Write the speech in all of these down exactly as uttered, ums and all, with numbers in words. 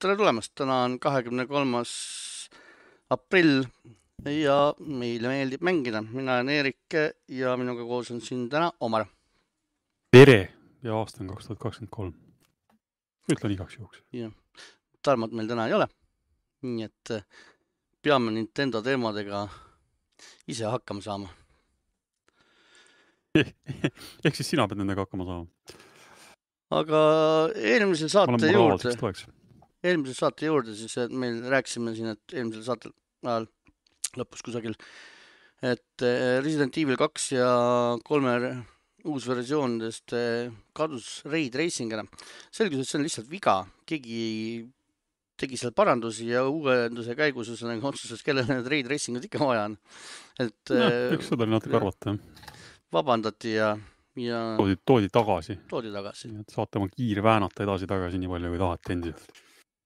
tere tulemast, täna on kahekümne kolmas aprill ja meile meeldib mängida. Mina olen Eerik ja minuga koos on siin täna Omar. Tere ja aasta on kaks tuhat kakskümmend kolm. Ütlen igaks juhuks. Ja Tarmot meil täna ei ole, nii et peame Nintendo teemadega ise hakkama saama. Ehk siis sina pead nendega hakkama saama. Aga eelmise saate juurde, toeks. eelmise saate juurde siis, et meil rääkisime siin, et eelmisel saatel ajal lõpus kusagil, et Resident Evil kaks ja kolme uus versioonidest kadus Ray Tracing ära. Selgus, et see on lihtsalt viga. Keegi tegi seal parandusi ja uuenduse käigus otsustas, kellele need Ray Tracingud ikka vaja on. Et, no, eks seda oli natuke arvata. Vabandati ja Ja toodi, toodi tagasi. Toodi tagasi. Et saate oma kiire väänata edasi-tagasi nii palju, kui tahate endiselt.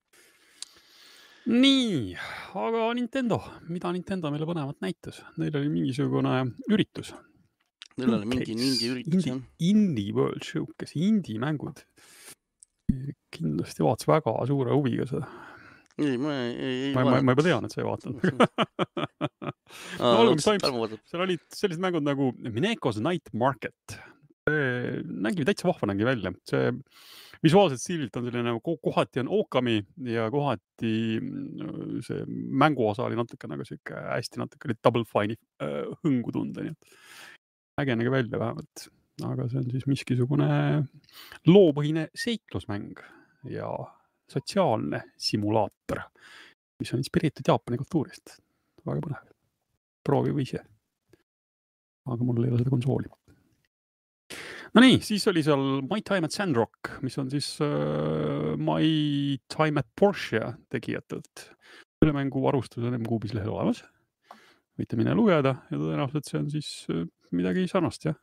Nii, aga Nintendo. Mida Nintendo meile põnevat näitas? Neil oli mingisugune üritus. Neil oli mingi indie üritus. Indie, indie World Showcase, indie mängud. Kindlasti vaatas väga suure huviga seda. Ei, ma ei, ma, ma, ma juba tean, et sa ei vaatanud. no, olgu, mis toimub. Seal olid sellised mängud nagu Mineko's Night Market. Nägi täitsa vahva nägi välja. See visuaalselt stiililt on selline, kohati on Okami ja kohati see mänguosa oli natuke nagu siuke hästi natuke oli Double Fine'i hõngu tunda. Nii et äge nägi välja vähemalt. Aga see on siis miskisugune loopõhine seiklusmäng ja sotsiaalne simulaator, mis on inspireeritud Jaapani kultuurist. Väga põnev. Proovi või ise. Aga mul ei ole seda konsooli. No nii, siis oli seal My Time at Sandrock, mis on siis uh, My Time at Porsche tegijatelt. Selle mängu varustus on M-Kuubis lehel olemas. Võite mine lugeda ja tõenäoliselt see on siis uh, midagi sarnast, jah?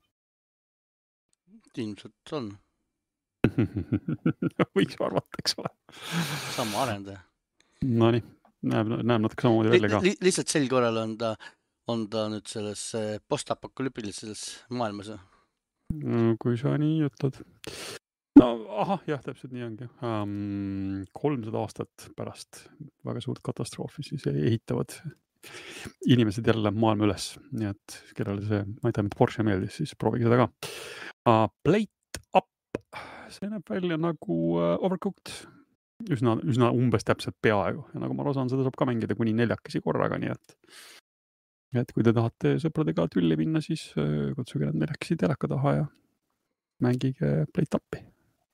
Ilmselt on. Võiks arvata, eks ole. Sama arendaja. No nii, näeb, näeb natuke samamoodi välja ka. Li, lihtsalt sel korral on ta, on ta nüüd selles postapokalüpilises maailmas. Kui sa nii ütled. No, ahah, jah, täpselt nii ongi. Um, kolmsada aastat pärast väga suurt katastroofi siis ehitavad inimesed jälle maailma üles. Nii et kellele see, ma ei tea, mida Porsche meeldis, siis proovige seda ka. Uh, Plate Up. See näeb välja nagu uh, Overcooked. Üsna, üsna umbes täpselt peaaegu. Ja nagu ma aru saan, seda saab ka mängida kuni neljakesi korraga, nii et et kui te tahate sõpradega tülli minna, siis uh, kutsuge nad neljakesi teleka taha ja mängige Plate Up'i.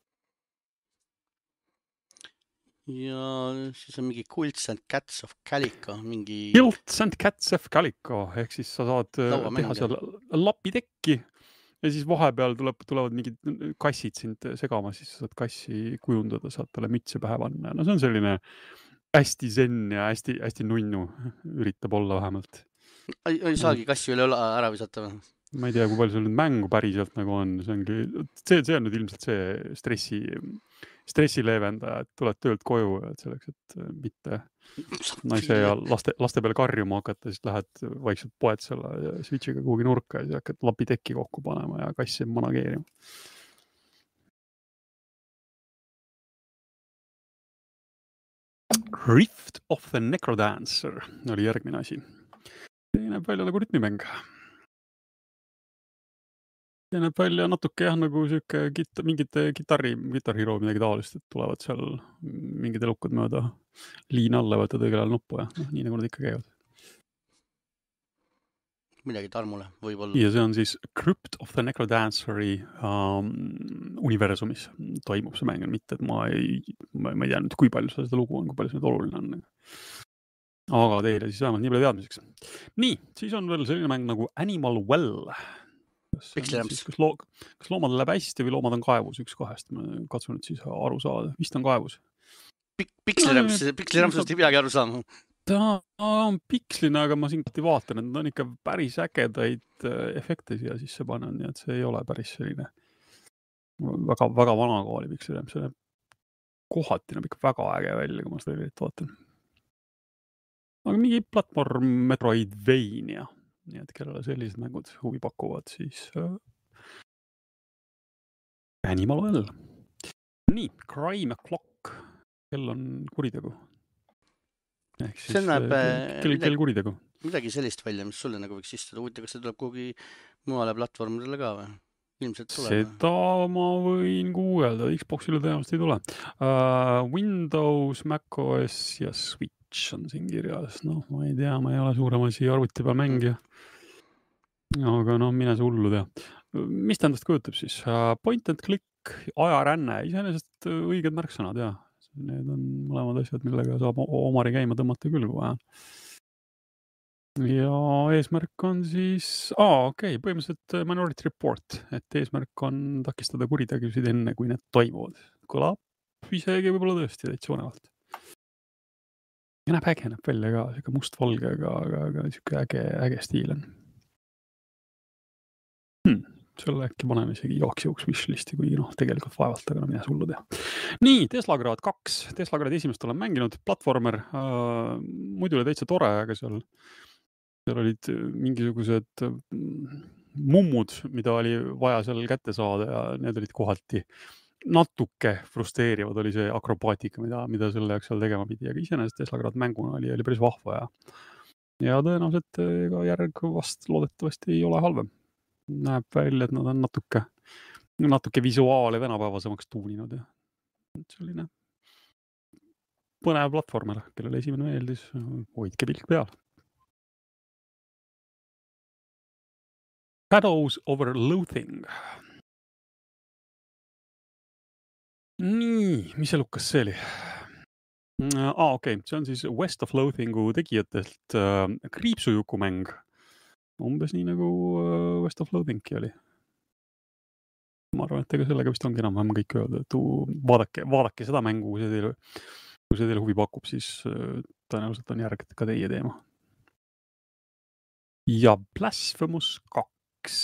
Ja siis on mingi Cults and Cats of Calico. Mingi... Cults and Cats of Calico, ehk siis sa saad teha seal lapitekki ja siis vahepeal tuleb, tulevad mingid kassid sind segama, siis saad kassi kujundada, saad talle mütse pähe panna. No see on selline hästi zen ja hästi, hästi nunnu üritab olla vähemalt. Ei, ei saagi kassi üle ära visata. Ma ei tea, kui palju sul nüüd mängu päriselt nagu on. See, ongi, see, see on nüüd ilmselt see stressi, stressi leevendaja, et tuled töölt koju, et selleks, et mitte naise ja laste, laste peale karjuma hakata, siis lähed vaikselt poed selle switchiga kuhugi nurka ja siis hakkad lapitekki kokku panema ja kassi manageerima. Rift of the Necrodancer oli järgmine asi. See näeb välja nagu rütmimäng. See näeb välja natuke jah, nagu siuke git- mingite gitarri, gitarrihiro midagi taolist, et tulevad seal mingid elukad mööda liina alla, võtad õigel ajal nuppu ja no, nii nagu nad ikka käivad. Midagi Tarmule võib-olla. Ja see on siis Crypt of the Necrodanceri um, universumis toimub see mäng, mitte et ma ei, ma, ma ei tea nüüd, kui palju seda lugu on, kui palju see nüüd oluline on. Aga teile siis vähemalt nii palju teadmiseks. Nii, siis on veel selline mäng nagu Animal Well. Kas, siis, kas, loo, kas loomad läheb hästi või loomad on kaevus üks kahest? Ma katsun nüüd siis aru saada. Vist on kaevus. Pik, pikslirämps, no, pikslirämpsust ei peagi aru saama. Ta on piksline, aga ma siin vaatan, et on ikka päris ägedaid efekte siia sisse panen, nii et see ei ole päris selline väga, väga vana kooli pikslirämps. See kohati näeb ikka väga äge välja, kui ma seda eriti vaatan. Aga mingi platvorm Metroidvania, nii et kellele sellised mängud huvi pakuvad, siis äh, Animal Well. Nii, Crime Clock kell on kuritegu. Ehk See siis näeb kell, äh, kell, midagi, kell kuritegu. midagi sellist välja, mis sulle nagu võiks istuda. Huvitav, kas see tuleb kuhugi muale platvormidele ka või? Ilmselt tuleb. Seda ma võin kuuelda, Xboxile tõenäoliselt ei tule. Uh, Windows, macOS ja Switch on siin kirjas. Noh, ma ei tea, ma ei ole suurem asi arvuti peal mängija. Aga noh, mine see hullu tea. Mis ta endast kujutab siis? Uh, point and click, ajaränne, iseenesest õiged märksõnad, jah. Need on mõlemad asjad, millega saab omari käima tõmmata küll, kui vaja. Ja eesmärk on siis, aa, okei, okay, põhimõtteliselt Minority Report, et eesmärk on takistada kuritegusid enne, kui need toimuvad. Kõlab isegi võib-olla tõesti täitsa põnevalt. Ja näeb äge, näeb välja ka, siuke must-valge, aga, aga, aga siuke äge, äge stiil on. Hmm. Selle äkki paneme isegi jooks jooks wishlisti, kui noh, tegelikult vaevalt, aga no mine sullu teha. Nii, Teslagrad kaks. Teslagrad esimest olen mänginud, platvormer. Uh, muidu oli täitsa tore, aga seal, seal olid mingisugused mummud, mida oli vaja seal kätte saada ja need olid kohati natuke frustreerivad, oli see akrobaatika, mida, mida selle jaoks seal tegema pidi. Aga iseenesest Teslagrad mänguna oli, oli päris vahva ja, ja tõenäoliselt ega järg vast loodetavasti ei ole halvem. Näeb välja, et nad on natuke, natuke visuaale tänapäevasemaks tuuninud ja selline põnev platvormer, kellele esimene meeldis, hoidke pilk peal. Shadows over Loathing. Nii, mis see Lukas see oli? Ah, okei, okay. See on siis West of Loathingu tegijatelt äh, kriipsujukumäng. Umbes nii nagu West of Loathingki oli. Ma arvan, et ega sellega vist ongi enam-vähem kõik öelda, et vaadake, vaadake seda mängu, kui see teile, kui see teile huvi pakub, siis tõenäoliselt on järg ka teie teema. Ja Blasphemous kaks.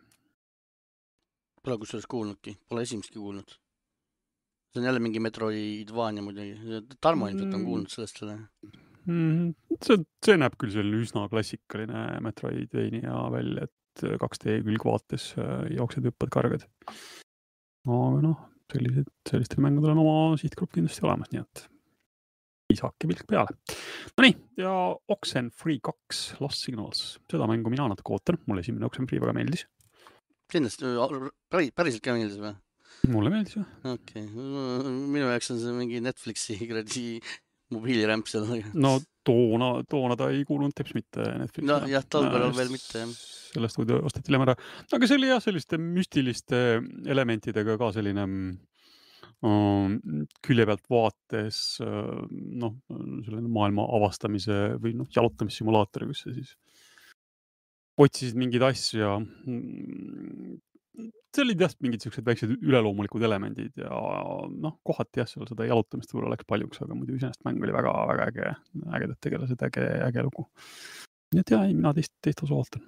Pole kusjuures kuulnudki, pole esimestki kuulnud. See on jälle mingi Metroidvania muidugi. Tarmo ilmselt on kuulnud sellest selle. Mm, see, see näeb küll selline üsna klassikaline Metroidvania välja, et kaks D külgvaates jooksed hüppad kargad. Aga noh, sellised, sellistel mängudel on oma sihtgrupp kindlasti olemas, nii et isake pilk peale. No nii, ja Oxenfree kaks Lost Signals. Seda mängu mina natuke ootan. Mulle esimene Oxenfree väga meeldis. Kindlasti, päriselt ka meeldis või? Mulle meeldis ju. Okei, okay. Minu jaoks on see mingi Netflixi gradi mobiilirämp seal. No toona, toona ta ei kuulunud teps mitte Netflixi. No jah, talvel on veel mitte. Sellest võid osteti hiljem ära. Aga see oli jah, selliste müstiliste elementidega ka selline um, külje pealt vaates uh, noh, selline maailma avastamise või noh, jalutamissimulaator, kus see siis otsisid mingeid asju ja mm, see olid jah mingid sellised väiksed üleloomulikud elemendid ja noh, kohati jah, seal seda jalutamist võib-olla läks paljuks, aga muidu iseenesest mäng oli väga, väga äge, ägedad tegelased, äge, äge lugu. Nii et jah, mina teist, teist osa ootan.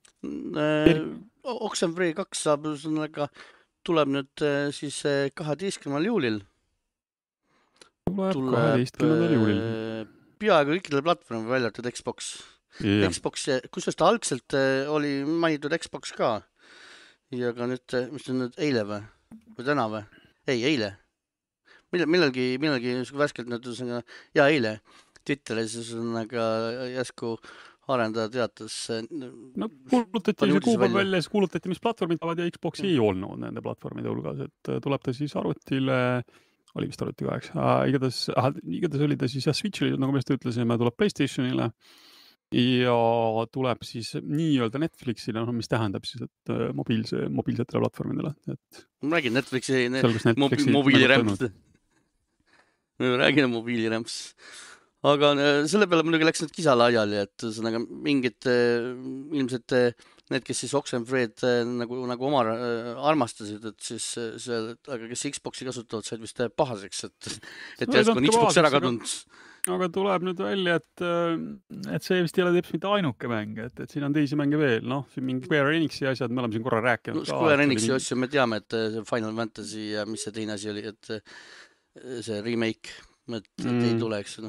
Oxenfree kaks saab, tuleb nüüd siis kaheteistkümnendal juulil. Tuleb kaheteistkümnendal juulil. Peaaegu kõikidele platvormi välja arvatud Xbox. Ja. Xbox, kusjuures ta algselt oli mainitud Xbox ka. Ja ka nüüd, mis on nüüd eile või? Või täna või? Ei, eile. Millal, millalgi, millalgi värskelt nüüd, ja eile Twitteris on aga jäsku arendaja teatas. No kuulutati see kuupäev välja, siis kuulutati, mis platvormid tavad ja Xbox ei olnud nende platvormide hulgas, et tuleb ta siis arvutile, oli vist arvuti kaheks, igatahes, igatahes oli ta siis ja Switch'ile, nagu me just ütlesime, tuleb PlayStationile ja tuleb siis nii-öelda Netflixile, no, mis tähendab siis, et mobiilse, mobiilsetele platvormidele. Et ma räägin Netflixi, Netflixi mobiilirämps. Me räägin mobiilirämps. Aga selle peale muidugi läks nüüd kisa laiali, et sõnaga mingid ilmselt need, kes siis Oxenfreed nagu, nagu oma armastasid, et siis see, aga kes Xboxi kasutavad, said vist pahaseks, et, et no, järsku on Xbox ära kadunud. Aga tuleb nüüd välja, et, et see vist ei ole teps mitte ainuke mäng, et, et siin on teisi mänge veel, noh, siin mingi Square Enixi asjad, me oleme siin korra rääkinud. No, Square Enixi mingi... asju me teame, et Final Fantasy ja mis see teine asi oli, et see remake, et, et mm. ei tule, eks. No.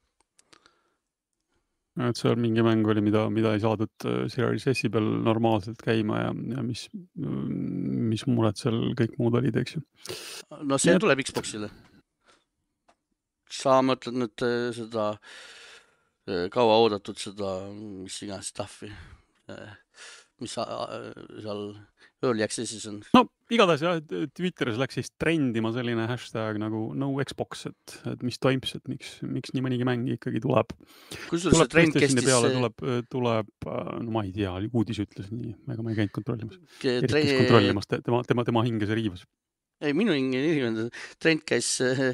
Et see on mingi mäng oli, mida, mida ei saadud Series S-i peal normaalselt käima ja, ja mis, mis mured seal kõik muud olid, eks ju. No see ja... tuleb Xboxile. sa mõtled nüüd seda kaua oodatud seda, mis iganes staffi, mis seal early access'is on. No igatahes jah, Twitteris läks siis trendima selline hashtag nagu no Xbox, et, et mis toims, et miks, miks nii mõnigi mäng ikkagi tuleb. Kusjuures see trend kestis... Peale tuleb, tuleb, no ma ei tea, uudis ütles nii, ega ma ei käinud kontrollimas. Erikas kontrollimas, tema, tema, tema hinges ja riivas. Ei, minu hinge ei trend käis,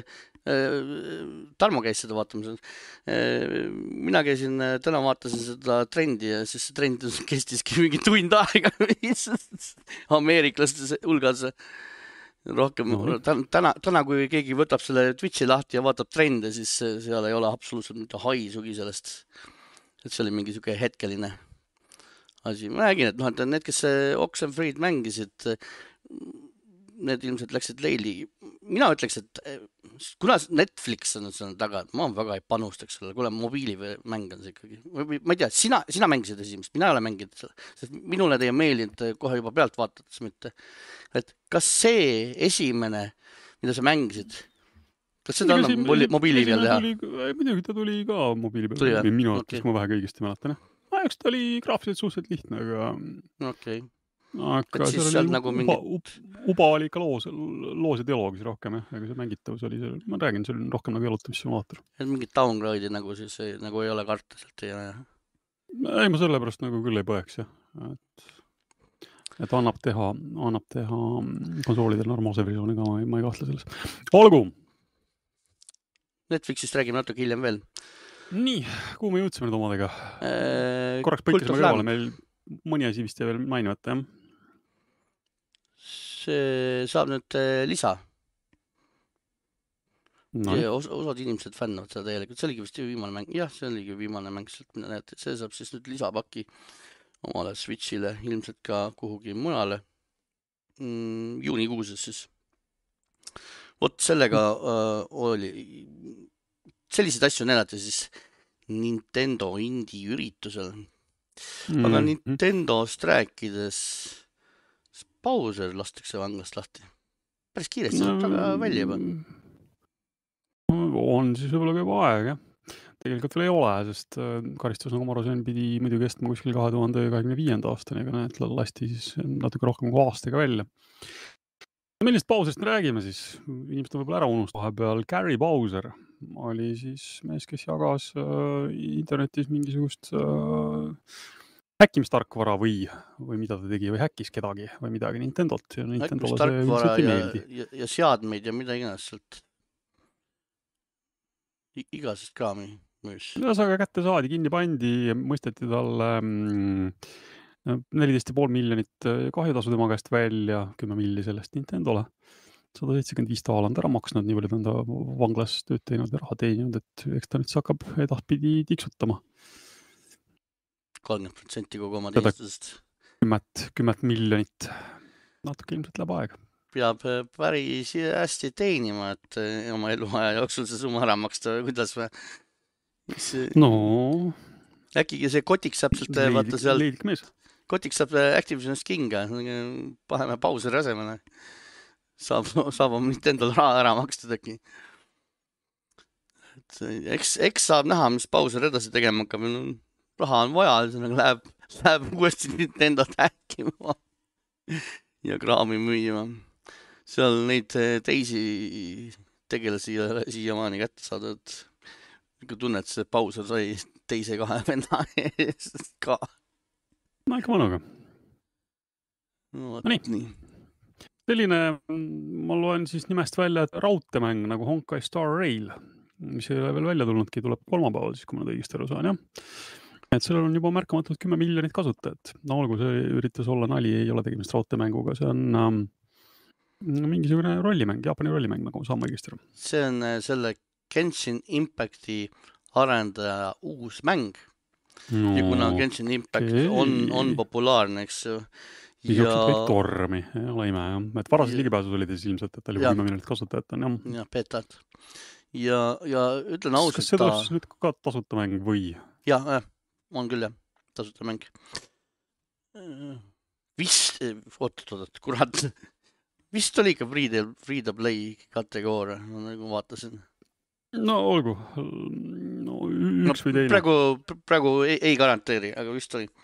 Tarmo käis seda vaatamas. Mina käisin, täna vaatasin seda trendi ja siis see trend kestiski mingi tund aega ameeriklaste hulgas. Rohkem, no, täna, täna, kui keegi võtab selle Twitchi lahti ja vaatab trende, siis seal ei ole absoluutselt mitte haisugi sellest. Et see oli mingi siuke hetkeline asi. Ma räägin, et, noh, et need, kes Oxenfreed mängisid, need ilmselt läksid leili. Mina ütleks, et kuna Netflix on selle taga, ma väga ei panustaks selle, kuule mobiilimäng on see ikkagi. Ma ei tea, sina, sina mängisid esimest, mina ei ole mänginud selle, sest minule teie meelinud kohe juba pealt vaatades mitte. Et kas see esimene, mida sa mängisid, kas seda annab esi, mobiili peal teha? Midagi, ta tuli ka mobiili peal. Minu arvates, kui ma vähe kõigist mäletan. Eks ta oli graafiliselt suhteliselt lihtne, aga... Okei. Okay. Aga siis seal oli nagu uba, mingit... uba oli ikka loos, loos ja dialoogis rohkem, jah. Ega see mängitavus oli seal, ma räägin, see oli rohkem nagu elutamisssimulaator. Et mingit downgrade'i nagu siis nagu ei ole karta sealt ei ole, jah? Ei, ma sellepärast nagu küll ei põeks, jah. Et, et annab teha, annab teha konsoolidel normaalse versiooni ka, ma ei, ma ei kahtle selles. Olgu! Netflixist räägime natuke hiljem veel. Nii, kuhu me jõudsime nüüd omadega? Äh, Korraks põikasime kõrvale, meil mõni asi vist jäi veel mainimata, jah? See saab nüüd lisa. No. Ja os osad inimesed fännavad seda täielikult. See oligi vist viimane mäng. Jah, see oligi viimane mäng. See saab siis nüüd lisapaki omale Switchile, ilmselt ka kuhugi mujale. Mm, juunikuuses siis. Vot sellega äh, oli... Selliseid asju näidati siis Nintendo indie üritusel. Aga mm. Nintendost rääkides... Bowser lastakse vanglast lahti. Päris kiiresti saab ta ka välja juba. On siis võib-olla juba aeg, jah. Tegelikult veel ei ole, sest karistus, nagu ma aru sain, pidi muidu kestma kuskil kahe tuhande kahekümne viienda aastani, aga need lasti siis natuke rohkem kui aastaga välja. Millist Bowserist me räägime siis? Inimesed on võib-olla ära unust vahepeal. Gary Bowser oli siis mees, kes jagas äh, internetis mingisugust... Äh, häkkimistarkvara või, või mida ta tegi, või häkkis kedagi või midagi Nintendot. Ja häkkimistarkvara ja, ja, ja seadmeid ja mida iganes sealt. I igasest ka müüs. Ühesõnaga kätte saadi, kinni pandi, mõisteti talle mm, neliteist ja pool miljonit kahjutasu tema käest välja, kümme milli sellest Nintendole. sada seitsekümmend viis taaland ära maksnud, nii palju ta enda vanglas tööd teinud ja raha teeninud, et eks ta nüüd hakkab edaspidi tiksutama. kolmkümmend protsenti kogu oma teenistusest. Kümmet, kümmet miljonit. Natuke ilmselt läheb aeg. Peab päris hästi teenima, et oma eluaja jooksul see summa ära maksta. Kuidas või? See... No... Äkki see kotik saab sealt... Leidik, vaata sealt... leidik mees. Kotik saab Activisionist Kinga. Paheme Bowseri asemele. Saab, saab oma Nintendo raha ära maksta äkki. Eks, eks saab näha, mis Bowser edasi tegema hakkab. Raha on vaja, siis läheb, läheb uuesti Nintendo tähkima ja kraami müüma. Seal neid teisi tegelasi siiamaani kätte saada, et tunnet see Bowser sai teise kahe venna eest ka. No ikka mõnuga. No, no nii. nii. Selline, ma loen siis nimest välja, et raudtemäng nagu Honkai Star Rail, mis ei ole veel välja tulnudki, tuleb kolmapäeval, siis kui ma nüüd õigesti aru saan, jah. Et sellel on juba märkamatult kümme miljonit kasutajat. No olgu, see üritas olla nali, ei ole tegemist raudteemänguga, see on ähm, mingisugune rollimäng, Jaapani rollimäng, nagu saama õigesti aru. See on selle Genshin Impacti arendaja uus mäng. No, ja kuna Genshin Impact okay. on, on populaarne, eks ju. Siis ja... jooksid kõik tormi, ei ole ime, jah. Et varased ja... ligipääsus olid siis ilmselt, et oli kümme miljonit kasutajat on, jah. Ja, petad. Ja, ja ütlen ausalt... Kas see tuleks ta... nüüd ka tasuta mäng või? Ja, jah. On küll, jah, tasuta mäng. Vist, oot-oot-oot, kurat, vist oli ikka free to play kategooria, nagu vaatasin. no olgu, no üks no, või teine. Praegu, praegu ei, ei garanteeri, aga vist oli.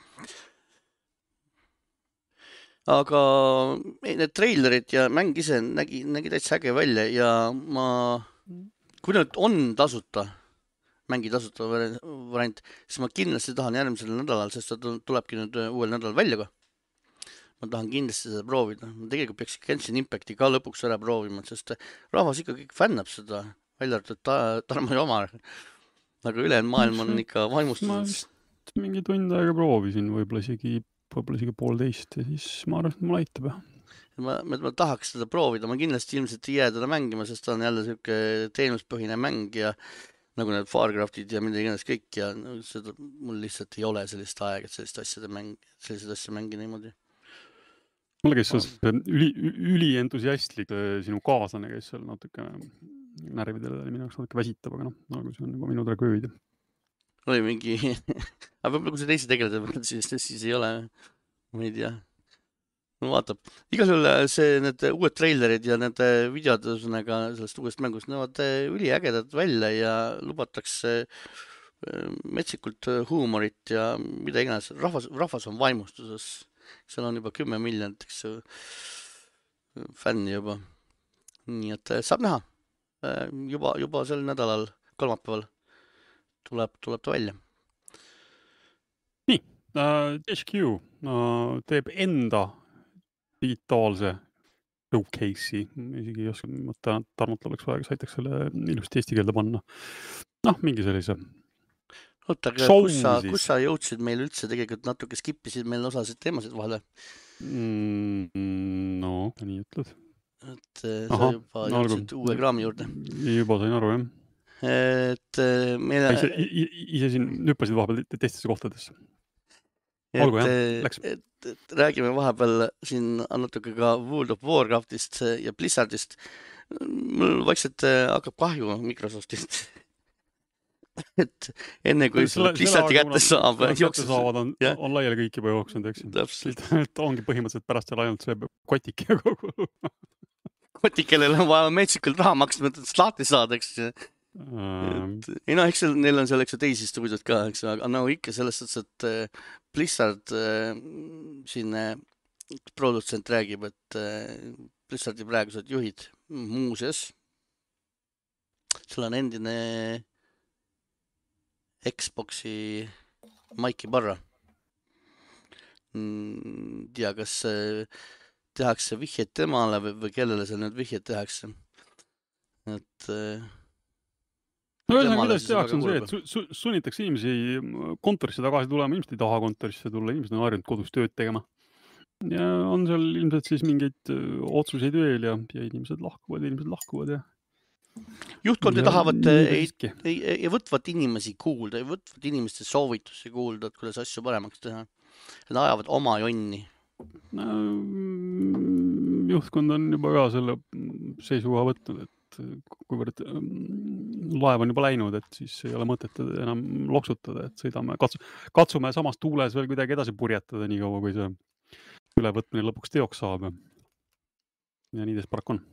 Aga need treilerid ja mäng ise nägi, nägi täitsa äge välja ja ma, kui nüüd on tasuta, mängi tasuta variant, siis ma kindlasti tahan järgmisel nädalal, sest ta tulebki nüüd uuel nädalal välja ka. Ma tahan kindlasti seda proovida. Ma tegelikult peaks Genshin Impacti ka lõpuks ära proovima, sest rahvas ikka kõik fännab seda, välja arvatud ta, Tarmo ja Omar. Aga ülejäänud maailm on ikka vaimustuses. Ma vist mingi tund aega proovisin, võib-olla isegi, võib-olla isegi poolteist ja siis ma arvan, et mulle aitab. Ma, ma, ma tahaks seda proovida. Ma kindlasti ilmselt ei jää teda mängima, sest ta on jälle selline teenuspõhine mäng ja nagu need Farcraftid ja midagi ennast kõik ja seda, mul lihtsalt ei ole sellist aega, et sellist asjade mäng, sellised asja mängi niimoodi. Mulle käis see üli, üli entusiastlik sinu kaaslane, kes seal natuke närvidele oli minu jaoks natuke väsitab, aga noh, nagu see on nagu minu tragöödia. Oli mingi, aga võib-olla kui see teise tegeleda, siis, siis ei ole, ma ei tea. No vaatab. Igal juhul see, need uued treilerid ja need videod sellest uuest mängust näevad üli ägedad välja ja lubatakse metsikult huumorit ja mida iganes. Rahvas, rahvas on vaimustuses. Seal on juba kümme miljonit fänni juba. Nii et saab näha. Juba, juba sel nädalal, kolmapäeval tuleb, tuleb ta välja. Nii, uh, T H Q uh, teeb enda digitaalse showcase'i. Isegi ei oska mõtta, Tarmot oleks vaja, kes aitaks selle ilusti eesti keelde panna. Noh, mingi sellise Oota, kus sa, kus sa jõudsid meil üldse tegelikult natuke skippisid meil osasid teemasid vahele? Mm, no, nii ütled. Et Aha, sa juba no, jõudsid uue kraami juurde. Juba sain aru, jah. Et meile... Ise, ise siin nüppasid vahepeal teistesse kohtadesse. Olgu, et, jah, läks. Et, et räägime vahepeal siin natuke ka World of Warcraftist ja Blizzardist. Mul vaikselt hakkab kahju Microsoftist. Et enne kui selle, Blizzardi kätte saab jooksus saavad on, on laiali kõik juba jooksnud, eks täpselt. Et ongi põhimõtteliselt pärast seal ainult see kotik ja kogu kotik, kellel on vaja metsikult raha maksma, et slaati saada, eks um... ei no, eks neil on seal eks teisi stuudiod ka, eks aga nagu ikka selles suhtes, et Blizzard äh, siin äh, produtsent räägib, et äh, Blizzardi praegused juhid muuseas seal on endine Xboxi Maiki Barra. Tea, kas tehakse vihjeid temale või, või kellele seal nüüd vihjeid tehakse. Et... No ühesõnaga, kuidas tehakse on see, et su, su, sunnitakse inimesi kontorisse tagasi tulema, inimesed ei taha kontorisse tulla, inimesed on harjunud kodus tööd tegema. Ja on seal ilmselt siis mingeid otsuseid veel ja, ja inimesed lahkuvad, inimesed lahkuvad ja juhtkondi tahavad ei, ei, ei võtvat inimesi kuulda, ei võtvat inimeste soovitusi kuulda, et kuidas asju paremaks teha. Nad ajavad oma jonni. No, juhtkond on juba ka selle seisukoha võtnud, et kuivõrd laev on juba läinud, et siis ei ole mõtet enam loksutada, et sõidame, katsu, katsume samas tuules veel kuidagi edasi purjetada nii kaua, kui see ülevõtmine lõpuks teoks saab. Ja nii tees paraku on.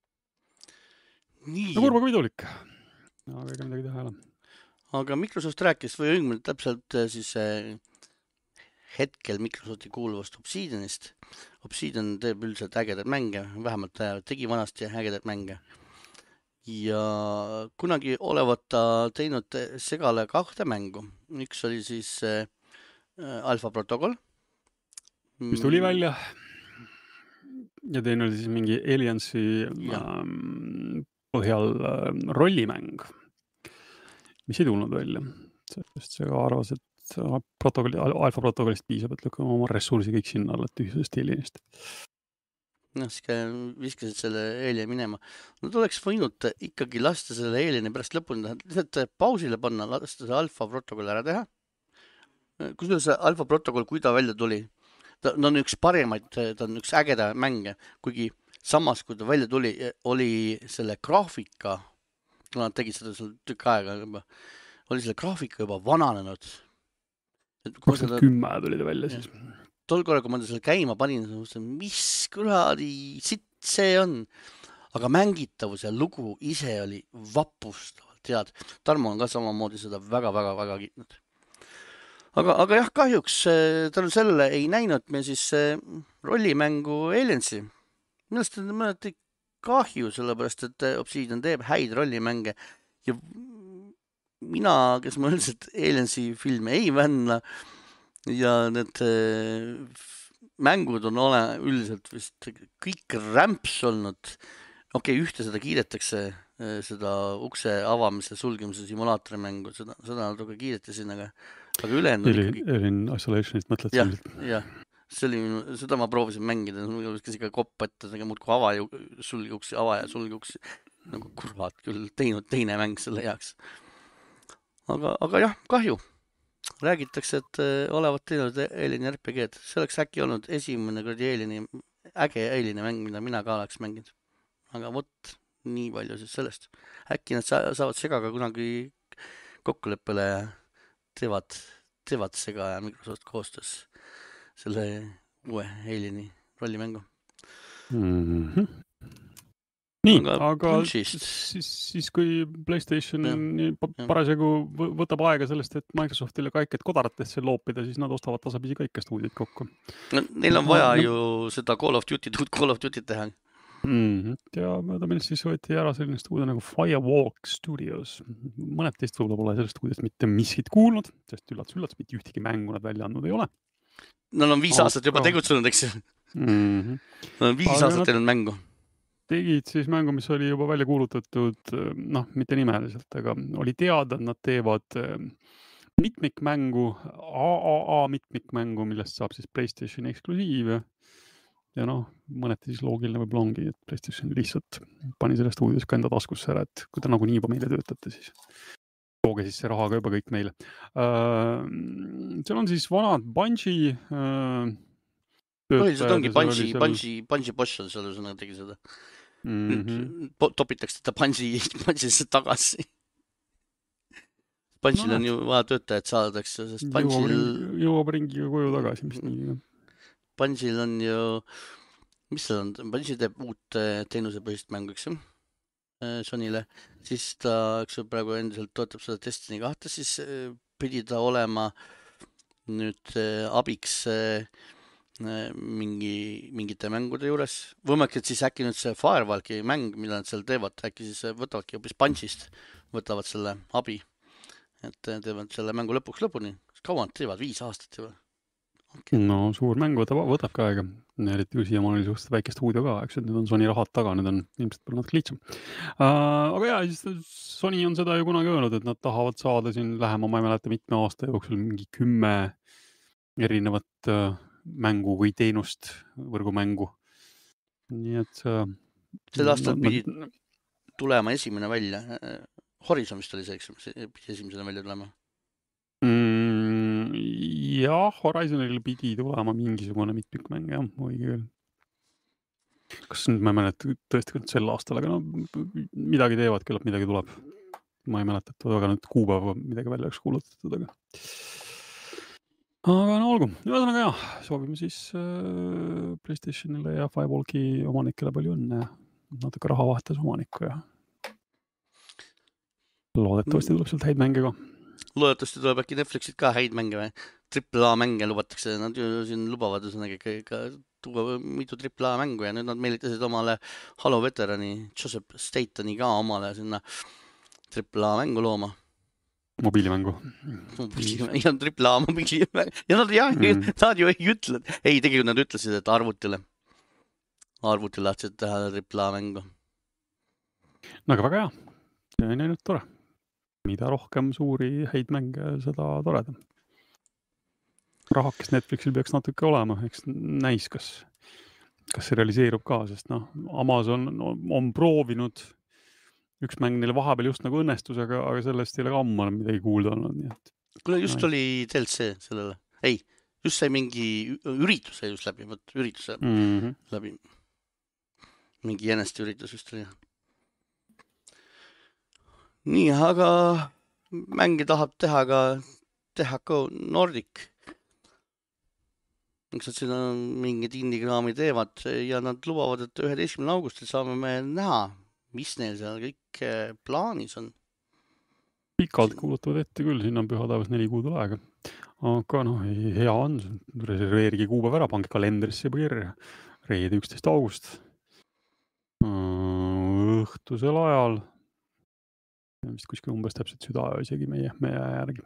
Nii. No kurva kui pidulik. Aga ega midagi teha ei ole. Aga Microsoft rääkis või õigmalt täpselt siis hetkel Microsofti kuuluvast Obsidianist. Obsidian teeb üldiselt ägedad mänge, vähemalt tegi vanasti ägedad mänge. Ja kunagi olevat ta teinud segale kahte mängu. Üks oli siis Alpha Protocol. Mis tuli välja? Ja teine oli siis mingi Aliensi põhjal rollimäng, mis ei tulnud välja, sest see arvas, et protokolli, alfa protokollist piisab, et lükkame oma ressursi kõik sinna alla tühjusest Alienist. Noh, siis viskasid selle Alien minema. Nad oleks võinud ikkagi lasta selle Alieni pärast lõpuni, lihtsalt pausile panna, lasta see alfa protokoll ära teha. Kusjuures see alfa protokoll, kui ta välja tuli, ta on üks parimaid, ta on üks ägeda mänge, kuigi samas, kui ta välja tuli, oli selle graafika, kui nad tegid seda seal tükk aega juba, oli selle graafika juba vananenud. kakskümmend kümme tuli ta välja siis. Tol korral, kui ma selle käima panin, mis kuradi sitt see on. Aga mängitavus ja lugu ise oli vapustavalt eriti head. Tarmo on ka samamoodi seda väga-väga-väga kiitnud. Aga, aga jah, kahjuks tänu sellele ei näinud me siis rollimängu Aliensi. Millest on mõneti kahju, sellepärast, et Obsidian teeb häid rollimänge ja mina, kes ma üldiselt Aliensi filme ei vänna ja need mängud on ole üldiselt vist kõik rämps olnud. Okei, okay, ühte seda kiidetakse, seda ukse avamise, sulgemise simulaatori mängu, seda, seda natuke kiidetasin, aga, aga ülejäänud Alien, ikkagi... Alien Isolationist mõtled jah, jah, see oli, seda ma proovisin mängida, mul oli ka kopp ette, aga muudku ava ja sulge uksi, ava ja sulge uksi, nagu kurvad küll teinud teine mäng selle heaks. Aga, aga jah, kahju. Räägitakse, et olevat teinud Alieni R P G-d. See oleks äkki olnud esimene kuradi Alieni, äge Alieni mäng, mida mina ka oleks mänginud. Aga vot, nii palju siis sellest. Äkki nad saavad segaga kunagi kokkuleppele ja teevad, teevad sega ja Microsoft koostöös selle uue Alieni rollimängu. Mm-hmm. Nii, aga, aga siis, siis kui PlayStation ja, parasjagu võtab aega sellest, et Microsoftile kaiket kodaratesse loopida, siis nad ostavad tasapisi kaikke stuudiid kokku. No, neil on vaja no, ju no, seda Call of Duty, Call of Duty teha. Mm-hmm. Ja mööda millest siis võeti ära selline stuudio nagu Firewalk Studios. Mõned teist võib-olla pole sellest stuudiost mitte miskit kuulnud, sest üllatus, üllatus, mitte ühtegi mängu nad välja andnud ei ole. Nad on viis aga... aastat juba tegutsenud, eks ju? Mm-hmm. Nad on viis aga aastat teinud mängu. Tegid siis mängu, mis oli juba välja kuulutatud, noh, mitte nimeliselt, aga oli teada, et nad teevad mitmikmängu, A A A mitmikmängu, millest saab siis PlayStation eksklusiiv. Ja noh, mõneti siis loogiline võib ongi, et PlayStation lihtsalt pani selle stuudios ka enda taskusse ära, et kui ta nagu nii juba meile töötate, siis tooge siis see raha ka juba kõik meile. Uh, seal on siis vanad Bungie uh, põhiliselt ongi Bungie, seal... Bungie, Bungie Bosch on seal, sõna tegi seda. Mm-hmm. Nüüd topitakse ta Bungie, Bungie tagasi. Bunge'il no, on ju vaja töötajad saadaks, sest Bunge'il... Jõuab, jõuab ringiga koju tagasi, mis nii. Bunge'il on ju, mis see on, Bungie teeb uut teenusepõhist mängu, eks ju, Sonyle, siis ta, eks ju, praegu endiselt toetab seda Destiny kahte, siis pidi ta olema nüüd abiks mingi, mingite mängude juures. Võimalik, et siis äkki nüüd see Firewalki mäng, mida nad seal teevad, äkki siis võtavadki hoopis Bunge'ist, võtavad selle abi, et teevad selle mängu lõpuks lõpuni. Kaua nad teevad? Viis aastat juba. Okay. No suur mäng võtab, võtab ka aega. Eriti kui siia ma olin suhteliselt väike stuudio ka, eks, et nüüd on Sony rahad taga, nüüd on ilmselt palju natuke lihtsam. Uh, aga jah, siis Sony on seda ju kunagi öelnud, et nad tahavad saada siin lähema, ma ei mäleta, mitme aasta jooksul mingi kümme erinevat uh, mängu või teenust, võrgumängu. Nii et uh, sel aastal pidi ma... tulema esimene välja. Horizon vist oli see, eks, pidi esimesena välja tulema. Mm, jah, Horizonil pidi tulema mingisugune mitmikmäng, jah, või küll. Kas nüüd ma ei mäleta tõesti sel aastal, aga no midagi teevad, küllap midagi tuleb. Ma ei mäleta, et aga nüüd kuupäeva midagi välja oleks kuulutatud, aga... Aga no olgu, ühesõnaga jah, soovime siis äh, PlayStationile ja Firewalki omanikele palju õnne, natuke raha vahetas omanikku ja loodetavasti tuleb sealt häid mänge ka. Loodetavasti tuleb äkki Netflixid ka häid mänge või? Triple A mänge lubatakse, nad ju siin lubavad üsnagi ka tuua mitu triple A mängu ja nüüd nad meelitasid omale Halo veterani Joseph Statoni ka omale sinna triple A mängu looma. Mobiilimängu. Ja triple A mobiilimängu. Ja nad, jah, mm. nad ju ei ütle. Ei, tegelikult nad ütlesid, et arvutile. Arvutile lahtsid teha triple A mängu. No aga väga hea. See on ainult tore. Mida rohkem suuri häid mänge, seda toredam. Rahakest Netflixil peaks natuke olema. Eks näis, kas, kas see realiseerub ka, sest noh, Amazon on, on proovinud üks mäng neile vahepeal just nagu õnnestus, aga, aga sellest ei ole ka ammu midagi kuulda olnud. Nii et... Kuule, just oli D L C sellele. Ei, just sai mingi ürituse just läbi, võt, ürituse mm-hmm. läbi. Mingi jäneste üritus just oli. Nii, aga mängi tahab teha ka teha ka Nordic. Eks nad siin mingid indigraami teevad ja nad lubavad, et üheteistkümnendal augustil saame me näha, mis neil seal kõik plaanis on. pikalt kuulutavad ette küll, sinna on pühataevas neli kuud aega. Aga noh, hea on, reserveerigi kuupäev ära, pange kalendrisse juba kirja. Reede üksteist august. Õhtusel ajal. Vist kuskil umbes täpselt südaöö isegi meie, meie järgi.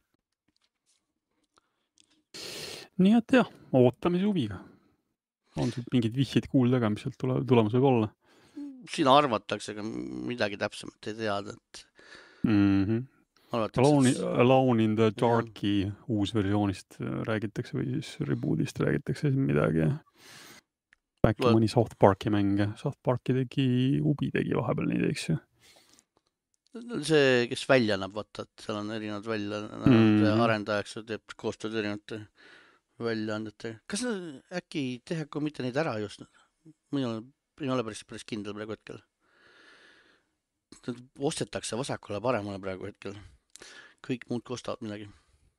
Nii et jah, ootame huviga. On sul mingid vihjid kuulda, mis sealt tule, tulemus võib olla? Siin arvatakse, aga midagi täpsemalt ei teada, et mm-hmm. Alone, Alone in the Darki ja. Uus versioonist räägitakse või siis rebootist räägitakse midagi. Äkki Loet... mõni South Parki mänge. South Parki tegi, Ubi tegi vahepeal nii teeks ju. See, kes välja annab, vaata, et seal on erinevad välja mm-hmm. arendajaks teeb koostööd erinevate väljaandjate. Kas äkki tehakka mitte neid ära just? Minul ei ole päris, päris kindel praegu hetkel. Ostetakse vasakule paremale praegu hetkel. Kõik muud kostavad midagi.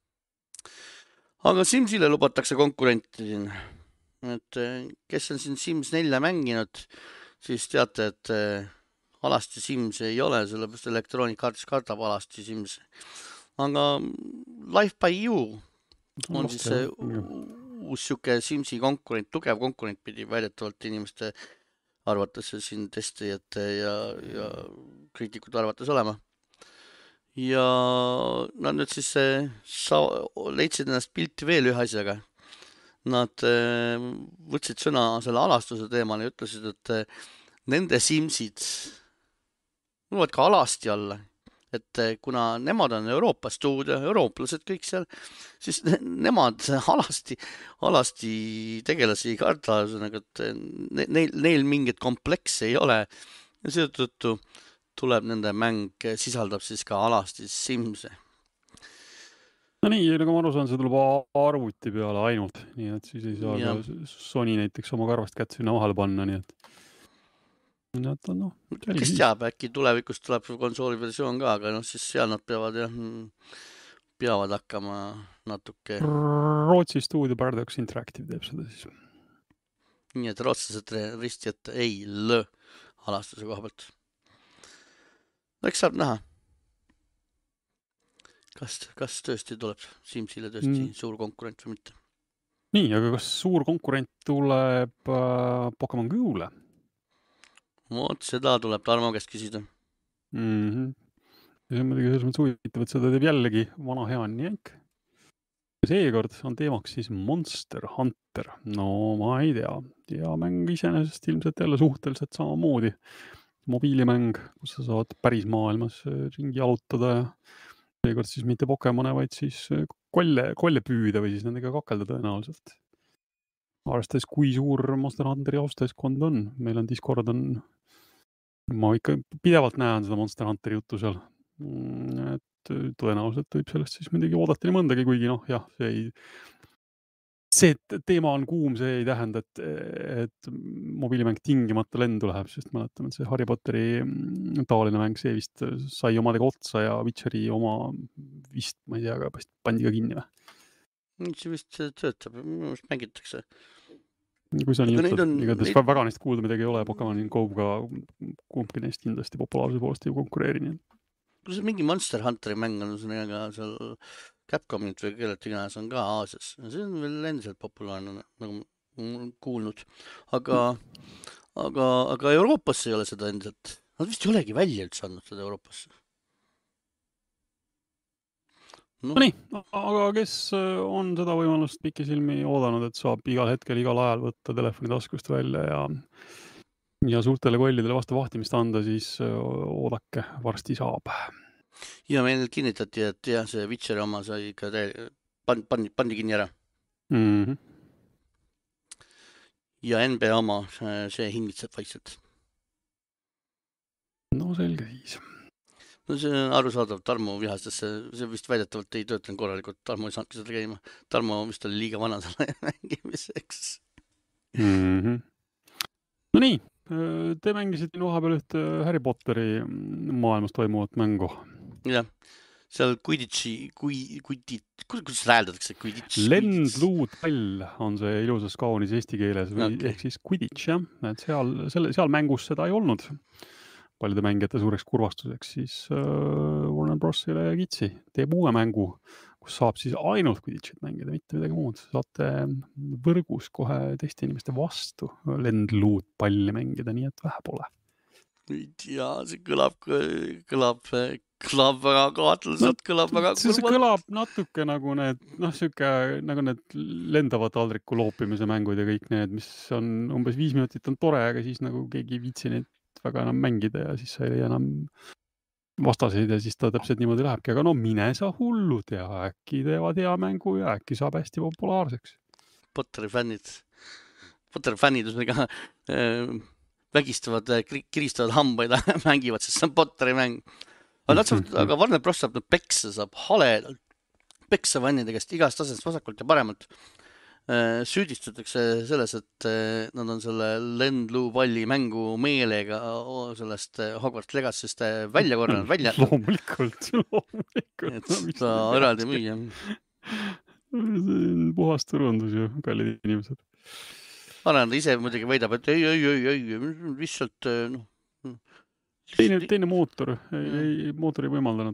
Aga Simsile lubatakse konkurenti siin. Et kes on siin Sims nelja mänginud, siis teate, et alasti Sims ei ole, sellepärast Electronic Arts kardab alasti Sims. Aga Life by You on Last siis see uus siuke Simsi konkurent, tugev konkurent pidi väidetavalt inimeste arvates siin testijate ja, ja kriitikud arvates olema. Ja nad nüüd siis sa, leidsid ennast pilti veel ühe asjaga. Nad võtsid sõna selle alastuse teemal ja ütlesid, et nende Simsid võivad ka alasti alla. Et kuna nemad on Euroopa stuudio, eurooplased kõik seal, siis nemad alasti, alasti tegelasi ei karda, et neil, neil mingit komplekse ei ole. Ja seetõttu tuleb nende mäng, sisaldab siis ka alasti Simse. No nii, nagu ma aru saan, see tuleb arvuti peale ainult, nii et siis ei saa ja. Ka Sony näiteks oma karvast kätt sinna vahele panna, nii et No, kes teab, äkki tulevikus tuleb konsooli versioon ka, aga no siis seal nad peavad, jah, peavad hakkama natuke... Rootsi stuudio Paradox Interactive teeb seda siis. Nii et rootslased risti, et ei lö alastuse koha pealt. Eks saab näha. Kas, kas tõesti tuleb Simsile tõesti mm. suur konkurent või mitte? Nii, aga kas suur konkurent tuleb äh, Pokemon Go'le? Moot, seda tuleb Tarmo käest küsida. Mm-hmm. Ja see on muidugi selles mõttes huvitav, et seda teeb jällegi vana hea Niantic. Seekord on teemaks siis Monster Hunter. No ma ei tea. Ja mäng iseenesest ilmselt jälle suhteliselt samamoodi. Mobiilimäng, kus sa saad päris maailmas ringi jalutada ja seekord siis mitte Pokemone, vaid siis kolle, kolle püüda või siis nendega kakelda tõenäoliselt. Arvestades, kui suur Monster Hunteri austajaskond on. Meil on Discord on ma ikka pidevalt näen seda Monster Hunteri juttu seal. Et tõenäoliselt võib sellest siis midagi oodata nii mõndagi, kuigi noh, jah, see ei... See, et teema on kuum, see ei tähenda, et, et mobiilimäng tingimata lendu läheb, sest mäletame, et see Harry Potteri taoline mäng, see vist sai omadega otsa ja Witcheri oma vist, ma ei tea, aga pandi ka kinni või? See vist töötab, minu vist mängitakse. Kui sa nii ütled, on, igatahes neid... väga neist kuulda midagi ei ole, Pokemon Go'ga kumbki neist kindlasti populaarse poolest ei konkureeri. Nii. Kui see mingi Monster Hunteri mäng on seal Capcomit või kellelt iganes on ka Aasias, see on veel endiselt populaarne, nagu kuulnud. Aga, aga, aga Euroopasse ei ole seda endiselt. Nad vist ei olegi välja üldse andnud seda Euroopasse. No. no nii, aga kes on seda võimalust pikisilmi oodanud, et saab igal hetkel, igal ajal võtta telefoni taskust välja ja, ja suurtele kollidele vastu vahtimist anda, siis oodake, varsti saab. Ja meil kinnitati, et jah, see Witcheri oma sai ikka pandi, pandi, pandi kinni ära. Mm-hmm. Ja N B A oma, see hingitseb vaikselt. No selge siis. No see on arusaadav, Tarmo vihastas, see vist väidetavalt ei töötanud korralikult, Tarmo ei saanudki seda käima. Tarmo vist oli liiga vana selle mängimiseks. Mm-hmm. No nii, te mängisite vahepeal ühte Harry Potteri maailmas toimuvat mängu. Jah, seal Quidditchi, Quidditchi, kuidas rääldatakse Quidditchi? Lendluutpall on see ilusas kaunis eesti keeles, või okay. Ehk siis Quidditch, jah. Et seal, selle, seal mängus seda ei olnud. paljude mängijate suureks kurvastuseks, siis uh, Warner Bros. Ei ole kitsi, teeb uue mängu, kus saab siis ainult Quidditchit mängida, mitte midagi muud. Saate võrgus kohe teiste inimeste vastu lendluud palli mängida, nii et vähe pole. Ja, see kõlab, kõlab, kõlab väga kaatluselt, kõlab väga kurvalt. See kõlab natuke nagu need, noh, siuke, nagu need lendavad taldriku loopimise mängud ja kõik need, mis on umbes viis minutit on tore, aga siis nagu keegi ei viitsi neid väga enam mängida ja siis sa ei enam vastaseid ja siis ta täpselt niimoodi lähebki. Aga no mine sa hullu tea, äkki teevad hea mängu ja äkki saab hästi populaarseks. Potteri fännid, Potteri fännid, üsmega äh, vägistavad, kiristavad hambaid, mängivad, sest see on Potteri mäng. Aga, saab, aga Warner Bros. Saab peksa, saab haledalt peksa fännide käest igast asjast vasakult ja paremalt. Süüdistatakse selles, et nad on selle lendluu palli mängu meelega sellest Hogwarts Legacy'st välja korranud, välja. Loomulikult, loomulikult. Et ta eraldi müüa. See on puhas turundus ju, kallid inimesed. Aranda ise muidugi väidab, et ei, ei, ei, ei, lihtsalt, noh. Teine, teine mootor, ei, mootor ei võimaldanud.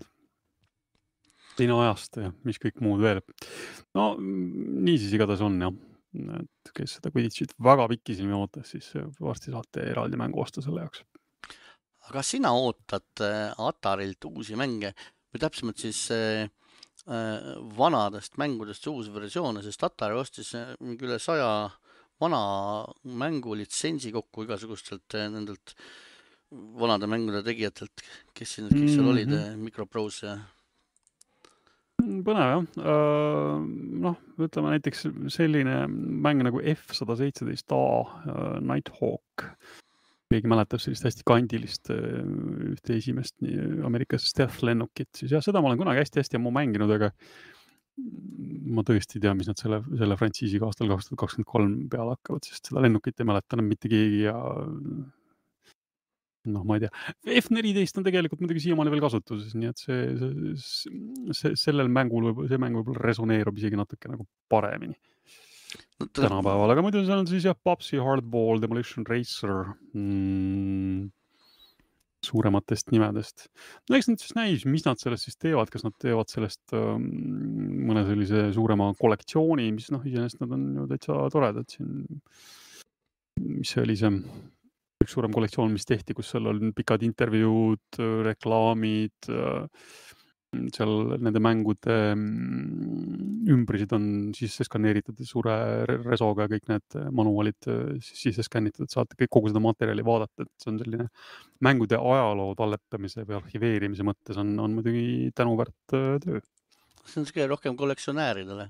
Teine ajast ja mis kõik muud veel. No, nii siis igatahes on, jah. Et kes seda Quidditchit väga pikki silmi ootas, siis varsti saate eraldi mängu osta selle jaoks. Aga sina ootad Atarilt uusi mänge või täpsemalt siis vanadest mängudest uus versioone, sest Atari ostis mingi üle saja vana mängu litsentsi kokku igasugustelt nendelt vanade mängude tegijatelt, kes siin kõik seal olid, mm-hmm. Microprose ja... Põnev, jah. Noh, ütleme näiteks selline mäng nagu F sada seitseteist A Nighthawk. Keegi mäletab sellist hästi kandilist ühte esimest Ameerikas Stealth lennukit. Siis jah, seda ma olen kunagi hästi-hästi ammu mänginud, aga ma tõesti ei tea, mis nad selle, selle frantsiisiga aastal kaks tuhat kakskümmend kolm peale hakkavad, sest seda lennukit ei mäleta enam mitte keegi ja noh, ma ei tea. F neliteist on tegelikult muidugi siiamaani veel kasutuses, nii et see, see, see sellel mängul võib, see mäng võib resoneerub isegi natuke nagu paremini no, ta... tänapäeval, aga muidu see on siis jah, Popsy, Hardball, Demolition Racer mm, suurematest nimedest. No eks nad siis näis, mis nad sellest siis teevad, kas nad teevad sellest um, mõne sellise suurema kollektsiooni, mis noh, iseenesest nad on ju täitsa toredad siin, mis see oli see üks suurem kollektsioon, mis tehti, kus seal on pikad intervjuud, reklaamid, seal nende mängude ümbrisid on sisse skaneeritud suure resoga ja kõik need manuaalid sisse skännitud, et saate kõik kogu seda materjali vaadata, et see on selline mängude ajaloo talletamise või arhiveerimise mõttes on, on muidugi tänuväärt töö. See on see rohkem kollektsionääridele?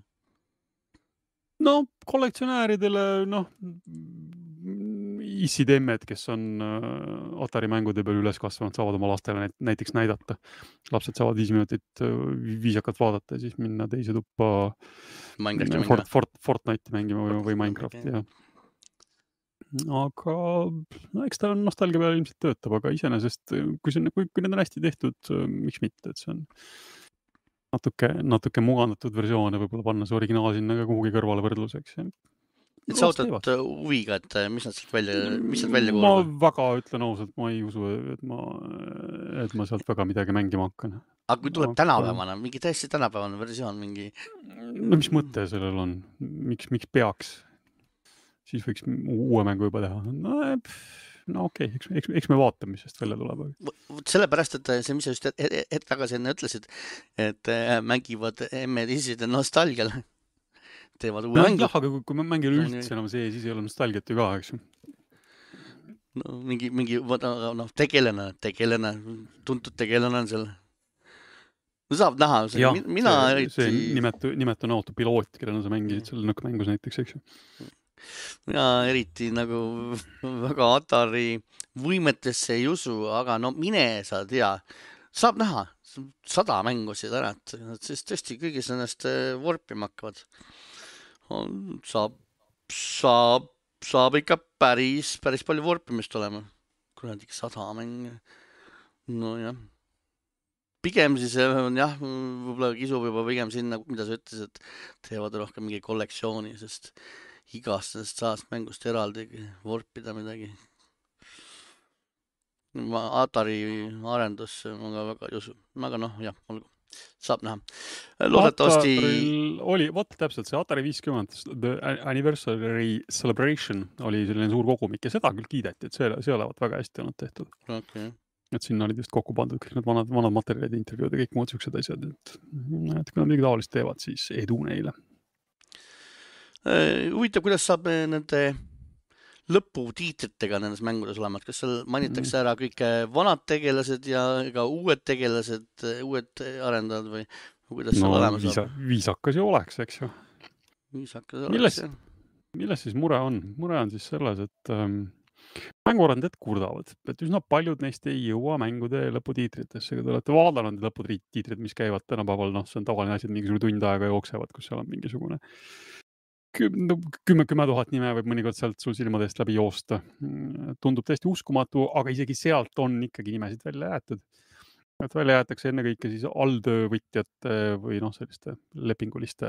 No, kollektsionääridele, noh, issidemmed, kes on Atari mängude peal üles kasvanud, saavad oma lastele näiteks näidata. Lapsed saavad viis minutit viisakalt vaadata ja siis minna teise tuppa Fort, Fort, Fortnite'i mängima või, või Minecrafti. Okay. Ja. Aga no, eks ta on nostalgia peal ilmselt töötab, aga iseenesest, kui, see, kui, kui need on hästi tehtud, miks mitte, et see on natuke, natuke mugandatud versioone võib-olla panna see originaal sinna ka kuhugi kõrvale võrdluseks. Et sa ootad huviga, et mis nad sealt välja, mis nad välja kuuluvad? Ma väga ütlen ausalt, ma ei usu, et ma, et ma sealt väga midagi mängima hakkan. Aga kui tuleb tänapäevana, mingi täiesti tänapäevane versioon, mingi... No mis mõte sellel on? Miks, miks peaks? Siis võiks uue mängu juba teha. No, no okei, okay. eks, eks, eks me vaatame, mis sest välja tuleb. Sellepärast, et see, mis sa just hetk tagasi enne ütlesid, et mängivad emme-tiside nostalgial. Teevad uue no, mängu. Jah, aga kui, kui ma mängin üldse enam see, siis ei ole nostalgiat ju ka, eks ju. No, mingi, mingi, noh, tegelane, tegelane, tuntud tegelane on seal. No saab näha, see, ja, mina see, eriti... See nimetu, nimetu on autopiloot, kellena sa mängisid seal nõkkmängus näiteks, eks ju. Mina eriti nagu väga Atari võimetesse ei usu, aga no mine sa tea, saab näha sada mängusid ära, et siis tõesti kõigis ennast vorpima hakkavad. Saab, saab, saab ikka päris, päris palju vorpimist olema. Kuradi sada mäng. No jah. Pigem siis on jah, võib-olla kisub juba pigem sinna, mida sa ütles, et teevad rohkem mingi kollektsiooni, sest igast sellest saast mängust eraldi vorpida midagi. Atari arendus, ma ka väga ei usu. Aga noh, jah, olgu. Saab näha. Loodetavasti... Ataril oli, vot täpselt see Atari viiskümmend, The Anniversary Celebration oli selline suur kogumik ja seda küll kiideti, et see, see olevat väga hästi olnud tehtud. Okay. Et sinna olid just kokku pandud kõik need vanad, vanad materjalid, intervjuud ja kõik muud siuksed asjad. Et, et kui nad midagi taolist teevad, siis edu neile. Huvitav, kuidas saab nende lõputiitritega nendes mängudes olema, et kas seal mainitakse ära kõik vanad tegelased ja ka uued tegelased, uued arendajad või kuidas seal no, olema viisa, saab? Viisakas ju oleks, eks ju. Viisakas oleks, milles, jah. Milles siis mure on? Mure on siis selles, et ähm, mänguarendajad kurdavad, et üsna paljud neist ei jõua mängude lõputiitritesse. Kui te olete vaadanud lõputiitrid, mis käivad tänapäeval, noh, see on tavaline asi, et mingisugune tund aega jooksevad, kus seal on mingisugune kümme, kümme tuhat nime võib mõnikord sealt sul silmadest läbi joosta. Tundub täiesti uskumatu, aga isegi sealt on ikkagi nimesid välja jäetud. Et välja jäetakse enne kõike siis alltöövõtjate või noh, selliste lepinguliste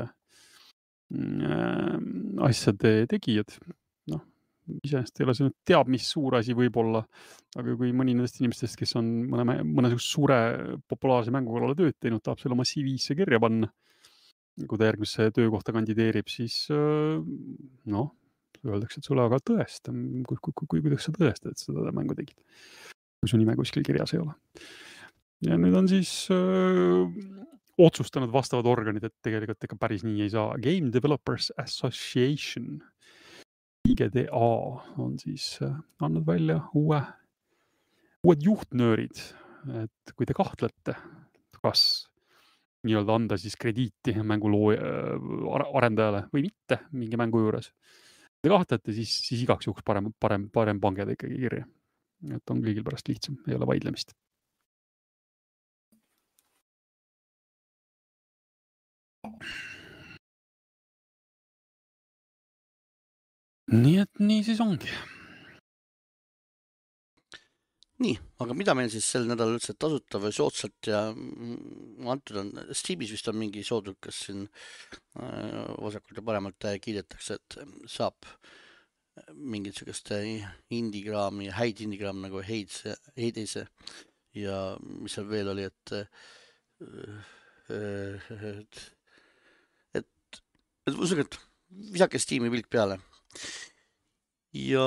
asjade tegijad. Noh, iseenesest ei ole see teab, mis suur asi võib olla, aga kui mõni nendest inimestest, kes on mõne, mõne suure populaarse mängukalale tööd teinud, tahab selle oma C V-sse kirja panna, kui ta järgmisse töökohta kandideerib, siis noh, öeldakse, et sulle aga tõesta, kui, kui, kui, kuidas sa tõestad, et seda mängu tegid, kui su nime kuskil kirjas ei ole. Ja nüüd on siis öö, otsustanud vastavad organid, et tegelikult ega päris nii ei saa. Game Developers Association, I G D A, on siis andnud välja uue, uued juhtnöörid, et kui te kahtlete, kas nii-öelda anda siis krediiti mänguloo arendajale või mitte mingi mängu juures. Te kahtlete, siis, siis igaks juhuks parem, parem, parem pange ta ikkagi kirja. Et on kõigil pärast lihtsam, ei ole vaidlemist. Nii et nii siis ongi. Nii, aga mida meil siis sel nädal üldse tasuta või soodsalt ja antud on, Steamis vist on mingi soodrukas siin vasakult ja paremalt kiidetakse, et saab mingit sellist indigraami, häid indigraam nagu Heidse, Heidise ja mis seal veel oli, et et, et, et usuge, et visake Steam'i pilk peale ja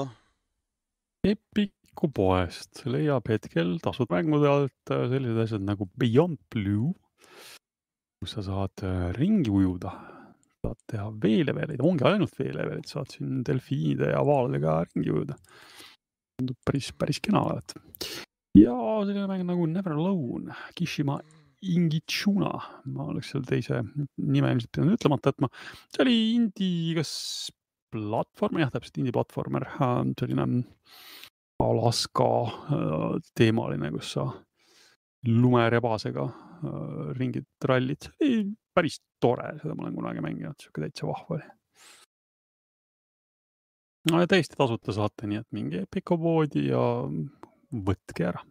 Epic poest leiab hetkel tasud mängude alt sellised asjad nagu Beyond Blue, kus sa saad ringi ujuda, saad teha veeleveleid, ongi ainult veeleveleid, saad siin delfiinide ja vaaladega ringi ujuda. Tundub päris, päris kena olevat. Ja selline mäng nagu Never Alone, Kishima Ingichuna, ma oleks seal teise nime ilmselt pidanud ütlemata, et ma, see oli indie, kas platvorm, jah, täpselt indie platvormer, selline Alaska teemaline, kus sa lumerebasega ringid rallid. Ei, päris tore, seda ma olen kunagi mänginud, siuke täitsa vahva oli. No ja täiesti tasuta saate, nii et mingi Epico poodi ja võtke ära.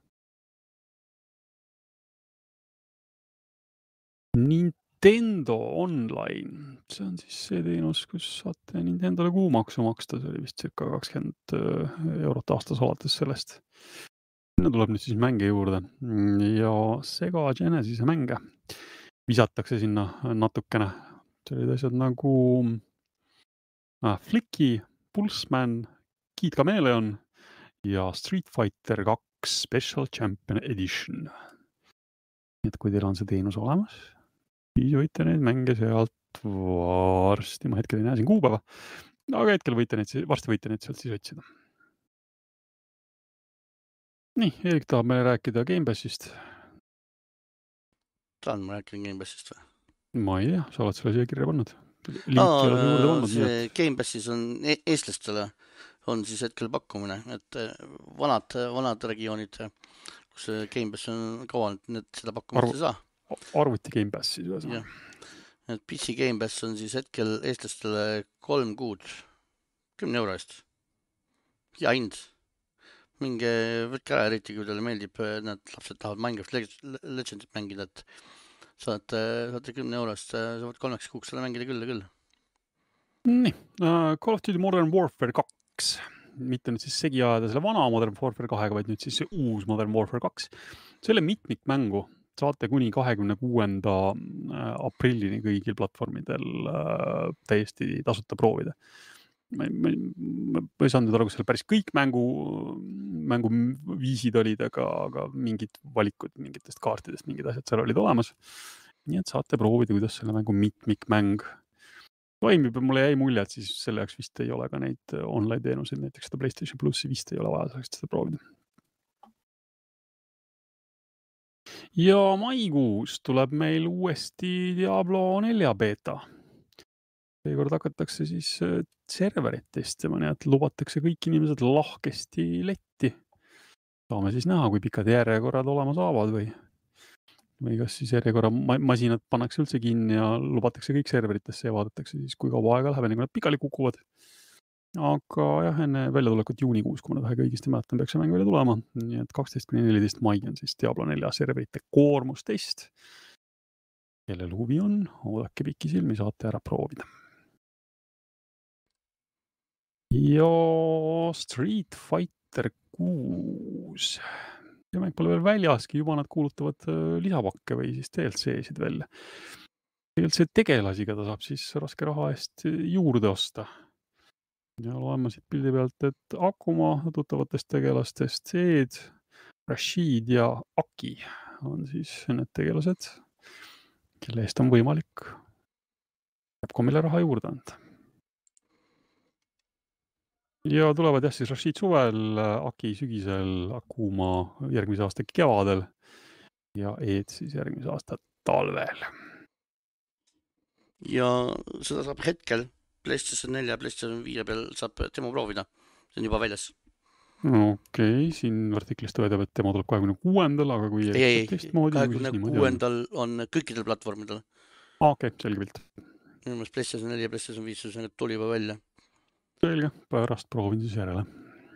Nintendo Online, see on siis see teenus, kus saate Nintendole kuumaksu maksta, see oli vist circa kakskümmend eurot aastas alates sellest. Sinna tuleb nüüd siis mänge juurde ja Sega Genesise mänge visatakse sinna natukene. See olid asjad nagu ah, Flicky, Pulseman, Kid Chameleon ja Street Fighter kaks Special Champion Edition. Nii et kui teil on see teenus olemas, siis võite neid mänge sealt varsti, ma hetkel ei näe siin kuupäeva, aga hetkel võite neid, varsti võite neid sealt siis otsida. Nii, Erik tahab meile rääkida Game Passist. Tahan ma rääkida Game Passist või? Ma ei tea, sa oled selle siia kirja pannud. Linki oled juurde pannud. See Game Passis on eestlastele on siis hetkel pakkumine, et vanad, vanad regioonid, kus Game Pass on kauan, need seda pakkumist ei saa. Arvuti Game Pass siis või? Et P C Game Pass on siis hetkel eestlastele kolm kuud kümne euro eest. Ja hind. Minge võtke ära, eriti kui teile meeldib, need lapsed tahavad Minecraft Legendit mängida, et saate, saate kümne eurost, saavad kolmeks kuuks selle mängida küll ja küll. Nii, uh, Call of Duty Modern Warfare kaks mitte nüüd siis segi ajada selle vana Modern Warfare kahega, vaid nüüd siis see uus Modern Warfare kaks. Selle mitmikmängu saate kuni kahekümne kuuenda aprillini kõigil platvormidel täiesti tasuta proovida. Ma, ma, ma ei saanud nüüd aru, kas seal päris kõik mängu, mängu viisid olid, aga, aga mingid valikud mingitest kaartidest, mingid asjad seal olid olemas. Nii et saate proovida, kuidas selle mängu mitmikmäng toimib. Mulle jäi mulje, et siis selle jaoks vist ei ole ka neid online teenuseid, näiteks seda PlayStation Plussi vist ei ole vaja selleks seda proovida. Ja maikuus tuleb meil uuesti Diablo nelja beeta. Seekord hakatakse siis serverit testima, nii et lubatakse kõik inimesed lahkesti letti. Saame siis näha, kui pikad järjekorrad olema saavad või, või kas siis järjekorra masinad pannakse üldse kinni ja lubatakse kõik serveritesse ja vaadatakse siis, kui kaua aega läheb, enne kui nad pikali kukuvad. Aga jah, enne väljatulekut juunikuus, kui ma nüüd vähegi õigesti mäletan, peaks see mäng välja tulema. Nii et kaksteist kuni neliteist mai on siis Diablo nelja serverite koormustest. Kellel huvi on, oodake piki silmi, saate ära proovida. Ja Street Fighter kuus. Ja mäng pole veel väljaski, juba nad kuulutavad lisapakke või siis D L C-sid välja. D L C tegelasiga ta saab siis raske raha eest juurde osta. Ja loeme siit pildi pealt, et Akuma tuttavatest tegelastest Ed, Rashid ja Aki on siis need tegelased, kelle eest on võimalik Capcomile raha juurde anda. Ja tulevad jah siis Rashid suvel, Aki sügisel, Akuma järgmise aasta kevadel ja Ed siis järgmise aasta talvel. Ja seda saab hetkel PlayStation nelja ja PlayStation viie peal saab demo proovida. See on juba väljas. Okei, okay, siin artiklis tõedab, et demo tuleb kahekümne kuuendal, aga kui ei, ei, kahekümne kuuendal on kõikidel platvormidel. Ah, okei, okay, selge pilt. Minu PlayStation nelja ja PlayStation viis tuli juba välja. Selge, pärast proovin siis järele.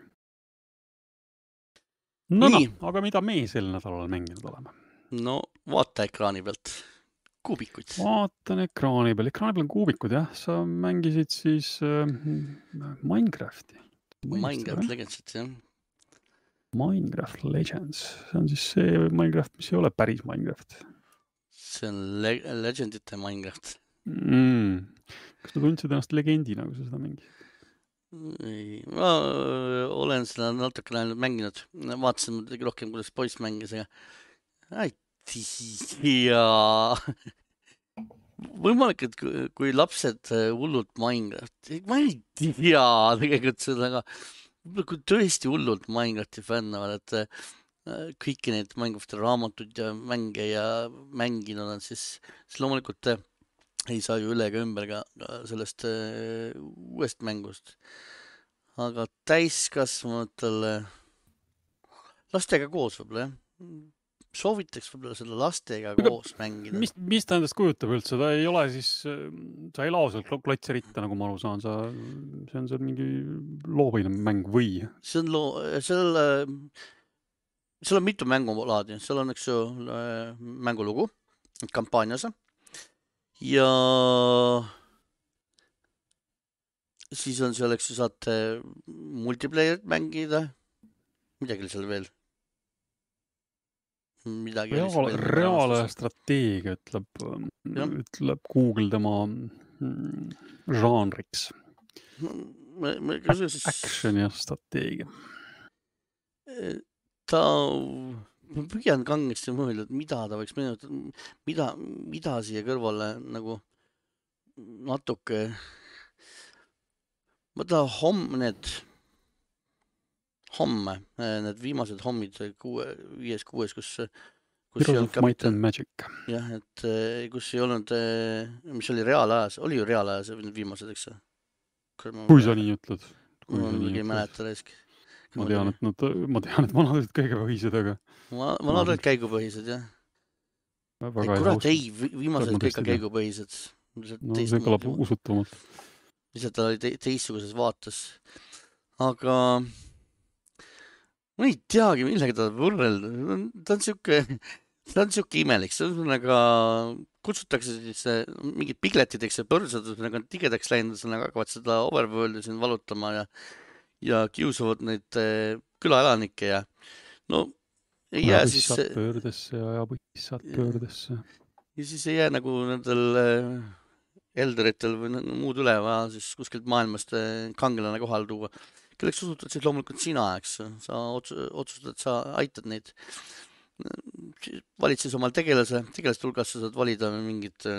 No, no, aga mida me sel nädalal mänginud oleme? No, vaata ekraani pealt. Kuubikud. Vaatan ekraani peal. Ekraani peal on kuubikud, jah. Sa mängisid siis äh, Minecrafti. Minecraft Legendsit, jah. Minecraft Legends. See on siis see Minecraft, mis ei ole päris Minecraft. See on le- Legendite Minecraft. Mm. Kas sa tundsid ennast legendina, kui sa seda mängisid? Ei, ma olen seda natukene ainult mänginud. Vaatasin rohkem, kuidas poiss mängis, aga ai, ja võimalik, et kui lapsed hullult Minecraft, ma ei tea tegelikult seda, aga kui tõesti hullult Minecrafti fännavad, et kõiki neid Minecrafti raamatud ja mänge ja mänginud on, siis, siis loomulikult ei saa ju üle ega ümber ka, ka sellest uuest mängust. Aga täiskasvanutele lastega koos võib-olla, jah. Soovitaks võib-olla seda lastega koos mängida. Mis, mis ta endast kujutab üldse? Ta ei ole siis, sa ei lao seal klotseritta, nagu ma aru saan. Sa, see on seal mingi loopõhine mäng või? See on loo, seal, seal on mitu mängulaadi. Seal on üks mängulugu kampaanias. Ja siis on seal, eks saate multiplayerit mängida. Midagi seal veel. Midagi Reaal, reaalaja strateegia ütleb, ütleb Google tema žanriks. Ma, ma, siis... Action ja strateegia. Ta, ma püüan kangesti mõelda, et mida ta võiks meenutada, mida, mida siia kõrvale nagu natuke, ma tahan homme need homme, need viimased hommid kuue, viies, kuues, kus, kus Heroes of Might and Magic. Jah, et kus ei olnud, mis oli reaalajas, oli ju reaalajas need viimased, eks? Kui sa nii ütled? Ma ei mäleta reisk. Ma tean, et nad, ma tean, et vanad olid käigupõhised, aga... Vanad olid käigupõhised, jah. Kurat, ei, viimased olid kõik käigupõhised. No see kõlab usutamalt. Lihtsalt ta oli teistsuguses vaates. Aga... ma ei teagi, millega ta võrrelda. Ta on siuke, ta on siuke imelik. See on nagu, kutsutakse siis mingid pigletid, eks see põrsad, nagu tigedaks läinud, nagu hakkavad seda overworldi siin valutama ja, ja kiusavad neid külaelanikke ja no ei jää siis... Ajapissad pöördesse ja ajapissad pöördesse. Ja siis ei jää nagu nendel elderitel või muud üle vaja siis kuskilt maailmast kangelane kohal tuua. Kelleks usutad siis loomulikult sina, eks. Sa otsustad, et sa aitad neid. Valid siis omal tegelase. Tegelast hulgas sa saad valida mingid,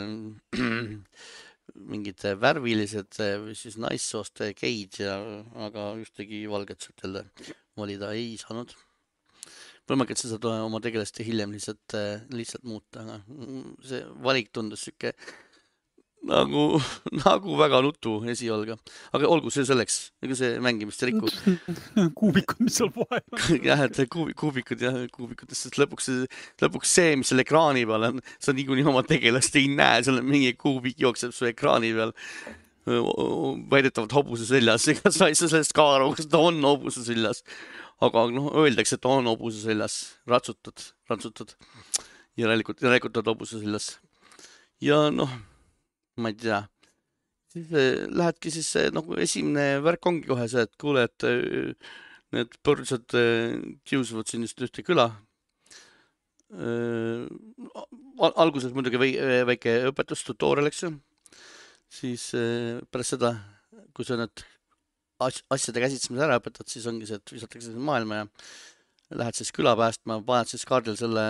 mingid värvilised või siis naissoost geid, ja, aga ühtegi valget sealt jälle valida ei saanud. Võimalik, et sa saad oma tegelast hiljem lihtsalt, lihtsalt muuta. See valik tundus süke nagu, nagu väga nutu esialga. Aga olgu see selleks, ega see mängimist ei riku. Kuubikud, mis seal vahel on. Jah, et kuubikud ja kuubikutest, sest lõpuks, lõpuks see, mis seal ekraani peal on, sa niikuinii oma tegelast ei näe, seal on mingi kuubik jookseb su ekraani peal väidetavalt hobuse seljas. Ega sa ei saa sellest ka aru, kas ta on hobuse seljas. Aga noh, öeldakse, et on hobuse seljas. Ratsutad, ratsutad. Järelikult, järelikult on hobuse seljas. Ja noh, ma ei tea, siis lähedki siis nagu esimene värk ongi kohe see, et kuule, et need põrsad kiusavad siin just ühte küla. Alguses muidugi väike õpetus tutorial, eks ju. Siis pärast seda, kui sa need asjade käsitsemise ära õpetad, siis ongi see, et visatakse maailma ja lähed siis küla päästma, paned siis kaardil selle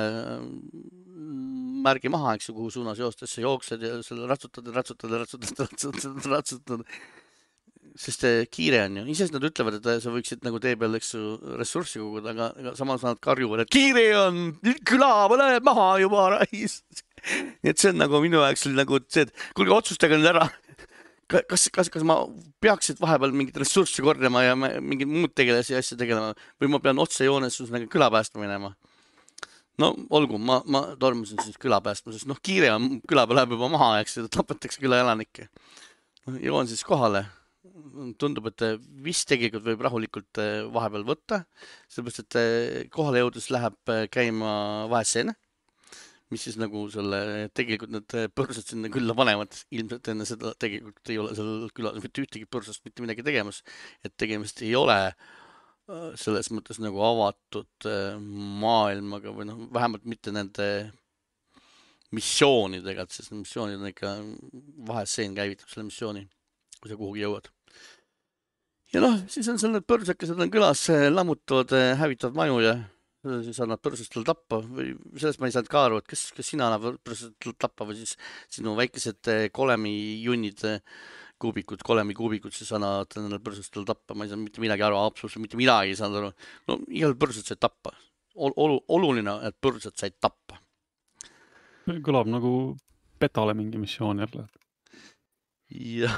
märgi maha, eks ju, kuhu suunas joostes sa jooksed ja selle ratsutad ja ratsutad ja ratsutad, ratsutad, ratsutad. Sest kiire on ju. Ises nad ütlevad, et sa võiksid nagu tee peal, eks ju, ressurssi koguda, aga, aga samas nad karjuvad, et kiire on, küla läheb maha juba rais. Nii et see on nagu minu jaoks nagu see, et kuulge, otsustage nüüd ära. Kas, kas, kas ma peaksid vahepeal mingit ressurssi korjama ja mingid muud tegelasi ja asja tegelema või ma pean otse joones nagu küla päästma minema? No olgu, ma, ma tormusin siis küla päästma, sest noh, kiire on, küla peal läheb juba maha, eks, ja tapetakse küla elanikke. Joon siis kohale. Tundub, et vist tegelikult võib rahulikult vahepeal võtta, sellepärast, et kohale jõudes läheb käima vaheseene, mis siis nagu selle, tegelikult need põrsad sinna külla panevad, ilmselt enne seda tegelikult ei ole seal külas mitte ühtegi põrsast mitte midagi tegemas, et tegemist ei ole selles mõttes nagu avatud maailmaga või noh, vähemalt mitte nende missioonidega, et siis missioonid on ikka vaheseen käivitab selle missiooni, kui sa kuhugi jõuad. Ja noh, siis on seal need põrsakesed on külas, lammutavad, hävitavad maju ja siis annab põrsastel tappa või sellest ma ei saanud ka aru, et kas, kas sina annab põrsastel tappa või siis sinu väikesed kolemi junnid kuubikud, kolemi kuubikud, siis annavad nendel põrsastel tappa. Ma ei saanud mitte midagi aru, absoluutselt mitte midagi ei saanud aru. No igal põrsad said tappa. Ol oluline, et põrsad said tappa. Kõlab nagu petale mingi missioon jälle. Ja,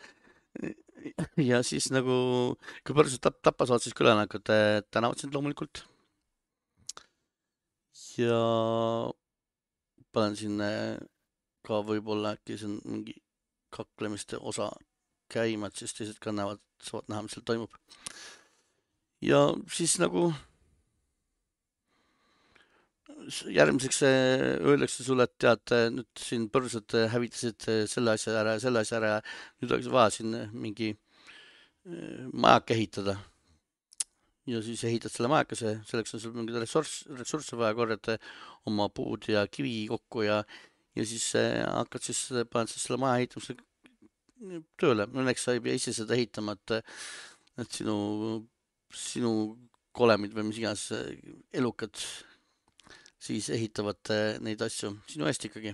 ja siis nagu, kui põrsad tap tappa saad, siis külanekud tänavad sind loomulikult. Ja panen siin ka võib-olla äkki see on mingi kaklemiste osa käima, et siis teised ka näevad, saavad näha, mis seal toimub. Ja siis nagu järgmiseks öeldakse sulle, et tead, nüüd siin põrsad hävitasid selle asja ära ja selle asja ära ja nüüd oleks vaja siin mingi majak ehitada. Ja siis ehitad selle majakase, selleks on sul mingid ressurss, ressursse vaja korjata oma puud ja kivi kokku ja ja siis hakkad siis, paned siis selle maja ehitamise tööle. Õnneks sa ei pea ise seda ehitama, et, et sinu, sinu kolemid või mis iganes elukad siis ehitavad neid asju sinu eest ikkagi.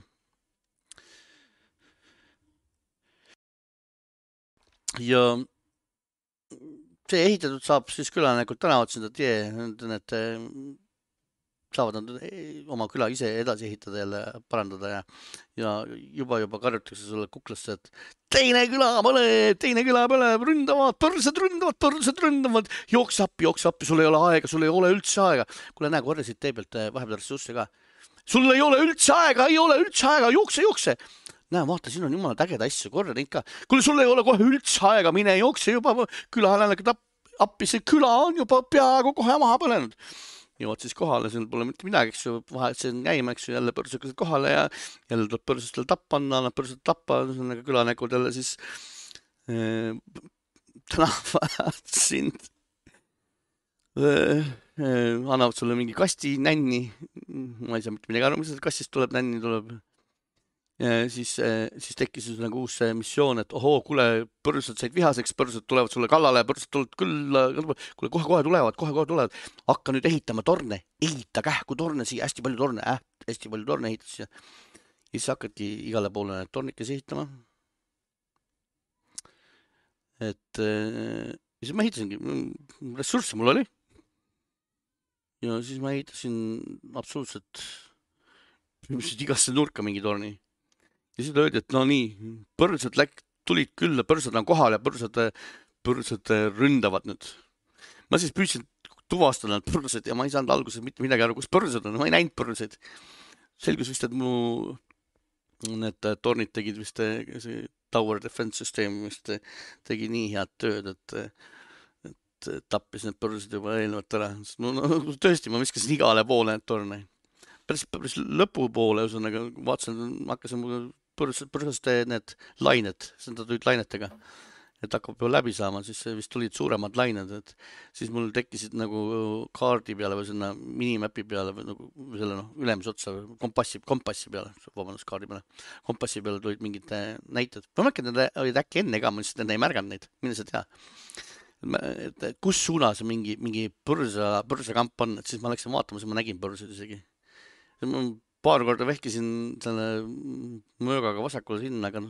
Ja see ehitatud saab siis külanekult tänavad seda tee, need saavad nad oma küla ise edasi ehitada jälle parandada ja, ja juba juba karjutakse sulle kuklasse, et teine küla põleb, teine küla põleb, ründavad, põrsad ründavad, põrsad ründavad, jooks appi, jooks appi, sul ei ole aega, sul ei ole üldse aega. Kuule, näe, korjasid tee pealt vahepeal ressurssi ka. Sul ei ole üldse aega, ei ole üldse aega, jookse, jookse. Näe, vaata, siin on jumala tägeda asju, korja neid ka. Kuule, sul ei ole kohe üldse aega, mine jookse juba küla appi, see küla on juba peaaegu kohe maha põlenud. Jõuad siis kohale, seal pole mitte midagi, eks ju, vahet see on käima, eks ju, jälle põrsakesed kohale ja jälle tuleb põrsastel tappa, annab põrsastel tappa, külanekud jälle siis tänavad sind, annavad sulle mingi kasti nänni, ma ei saa mitte midagi aru, mis kastist tuleb, nänni tuleb. Ja siis, siis tekkis nagu uus missioon, et ohoo, kuule, põrsad said vihaseks, põrsad tulevad sulle kallale, põrsad tulevad küll, kuule, kohe-kohe tulevad, kohe-kohe tulevad, hakka nüüd ehitama torne, ehita kähku torne siia, hästi palju torne, äh, hästi palju torne ehitas ja siis hakkadki igale poole tornikes ehitama. Et siis ma ehitasingi, ressursse mul oli ja siis ma ehitasin absoluutselt igasse nurka mingi torni. Ja siis öeldi, et no nii, põrsad läk, tulid küll, põrsad on kohal ja põrsad, põrsad ründavad nüüd. Ma siis püüdsin tuvastada need põrsad ja ma ei saanud alguses mitte midagi aru, kus põrsad on, ma ei näinud põrsad. Selgus vist, et mu need tornid tegid vist see Tower Defense System vist tegi nii head tööd, et, et tappis need põrsad juba eelnevalt ära. No, no, tõesti, ma viskasin igale poole need torne. Päris, päris lõpu poole, üsõnaga, vaatasin, hakkasin mu põrsast, põrsast need lained, seda tulid lainetega, et hakkab ju läbi saama, siis vist tulid suuremad lained, et siis mul tekkisid nagu kaardi peale või sinna minimapi peale või nagu selle no, ülemise otsa kompassi, kompassi peale, vabandust, kaardi peale, kompassi peale tulid mingid näited. Ma mõtlen, et need olid äkki enne ka, ma lihtsalt ei märganud neid, mille sa tea. Et kus suunas mingi, mingi põrsa, põrsakamp on, et siis ma läksin vaatama, siis ma nägin põrsad isegi. Ma paar korda vehkisin selle möögaga vasakule sinna, aga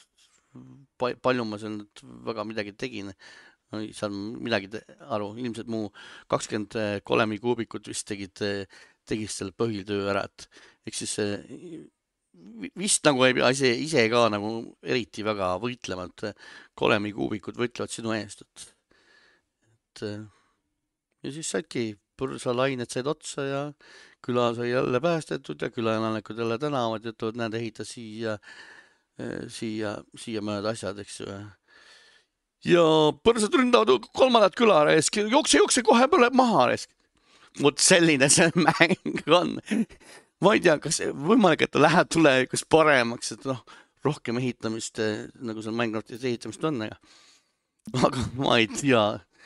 no, palju ma seal väga midagi tegin. Ei saa midagi aru. Ilmselt mu kakskümmend kolemi kuubikut vist tegid, tegid selle põhitöö ära. Eks siis vist nagu ei pea ise, ise ka nagu eriti väga võitlema, et kolemi kuubikud võitlevad sinu eest. Et, et, ja siis saidki põrsalained said otsa ja küla sai jälle päästetud ja külaelanikud jälle tänavad ja ütlevad, näed, ehita siia, siia, siia mõned asjad, eks ju. Ja põrsad ründavad kolmandat küla reesk, jookse, jookse, kohe põleb maha reesk. Vot selline see mäng on. Ma ei tea, kas võimalik, et ta läheb tulevikus paremaks, et noh, rohkem ehitamist, nagu seal Minecraftis ehitamist on, aga, aga ma ei tea.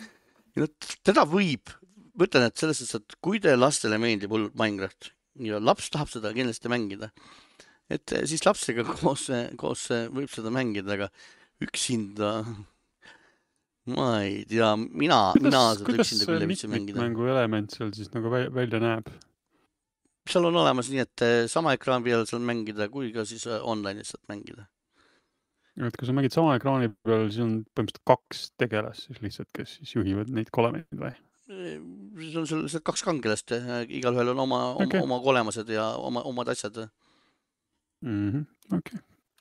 Teda võib Võtlen, et selles, et kui te lastele meeldib hullult Minecraft ja laps tahab seda kindlasti mängida, et siis lapsega koos, koos võib seda mängida, aga üksinda, ma ei tea, mina, kuidas, mina seda üksinda küll ei viitsi mängida. Kuidas mängu element seal siis nagu välja näeb? Seal on olemas nii, et sama ekraan peal seal mängida, kui ka siis online'is saad mängida. Et kui sa mängid sama ekraani peal, siis on põhimõtteliselt kaks tegelast siis lihtsalt, kes siis juhivad neid kolemeid või? See on sellised kaks kangelast, igal ühel on oma, okay. oma, oma kolemased ja oma, omad asjad. Mm-hmm. Okay.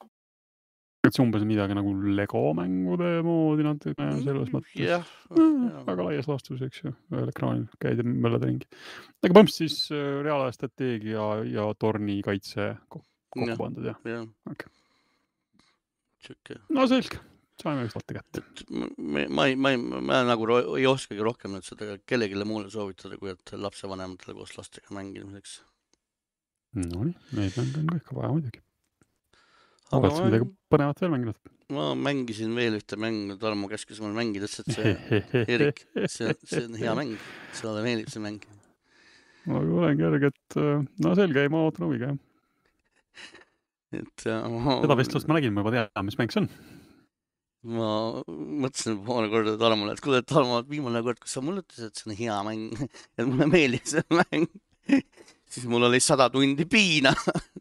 Et see umbes midagi nagu Lego mängude moodi natuke selles mõttes. Yeah. Väga laias laastus, eks ju, ühel ekraanil käid ja möllad ringi. Aga põhimõtteliselt siis reaalaja strateegia ja torni kaitse kokku yeah. pandud, jah? Yeah. Okay. Tšükke. No selge. Saime üks vaata kätte. Ma, ma, ma, ma nagu ei oskagi rohkem nüüd seda kellegile muule soovitada, kui et lapsevanematele koos lastega mängimiseks. No nii, neid mänge on kõik vaja muidugi. Oled sa midagi põnevat veel mänginud? Ma mängisin veel ühte mängu, Tarmo käskis mul mängida, et see Erik, see, see on hea mäng, sulle meeldib see mäng. Ma olen kerge, et no selge, ei ma ootan huviga, jah. Et, ma... Seda vestlust ma nägin, ma juba tean, mis mäng see on. Ma mõtlesin poole korda Tarmole, et kuule, Tarmo, viimane kord, kus sa mulle ütlesid, et see on hea mäng ja mulle meeldib see mäng, siis mul oli sada tundi piina.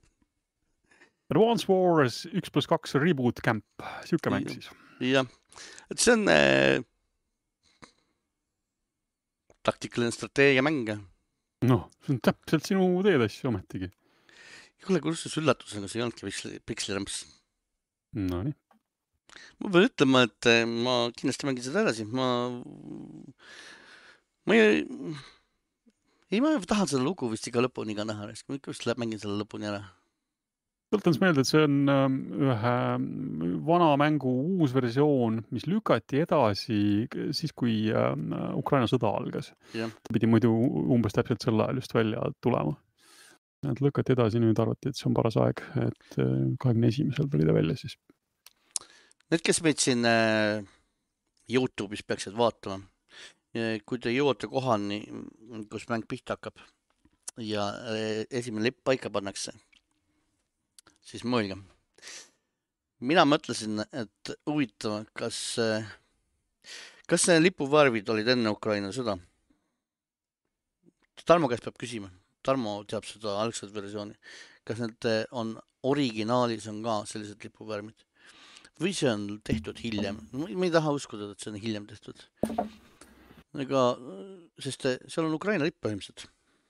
Advance Wars üks pluss kaks Reboot Camp, siuke mäng siis. Jah, et see on äh, taktikaline strateegia mäng. No, see on täpselt sinu teed asju ometigi. Kuule, kursus üllatusega see ei olnudki pikslirämps. No nii. Ma pean ütlema, et ma kindlasti mängin seda edasi. Ma, ma ei, ei, ma tahan selle lugu vist iga lõpuni ka näha. Ma ikka vist mängin selle lõpuni ära. Tõltans meelde, et see on ühe vana mängu uus versioon, mis lükati edasi siis, kui Ukraina sõda algas. Ja. Ta pidi muidu umbes täpselt sel ajal just välja tulema. Et lükati edasi, nüüd arvati, et see on paras aeg, et kahekümne esimesel tuli ta välja siis. Need, kes meid siin äh, YouTube'is peaksid vaatama. Kui te jõuate kohani, kus mäng pihta hakkab ja esimene lipp paika pannakse, siis mõelge. Mina mõtlesin, et huvitav, kas, kas see lipuvärvid olid enne Ukraina sõda? Tarmo käest peab küsima. Tarmo teab seda algset versiooni. Kas need on originaalis on ka sellised lipuvärmid? Või see on tehtud hiljem? Ma ei taha uskuda, et see on hiljem tehtud. Ega, sest seal on Ukraina lipp põhimõtteliselt.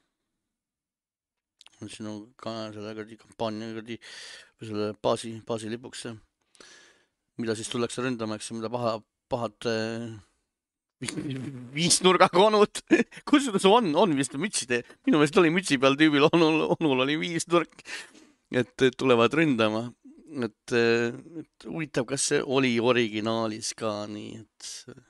Siin on ka selle kampaania selle baasi, baasi lipuks, mida siis tullakse ründama, eks, mida paha, pahad viisnurgakonud. Kusjuures on, on vist mütside. Minu meelest oli mütsi peal tüübil, onul, onul oli viisnurk, et tulevad ründama. Et, et huvitav, kas see oli originaalis ka nii, et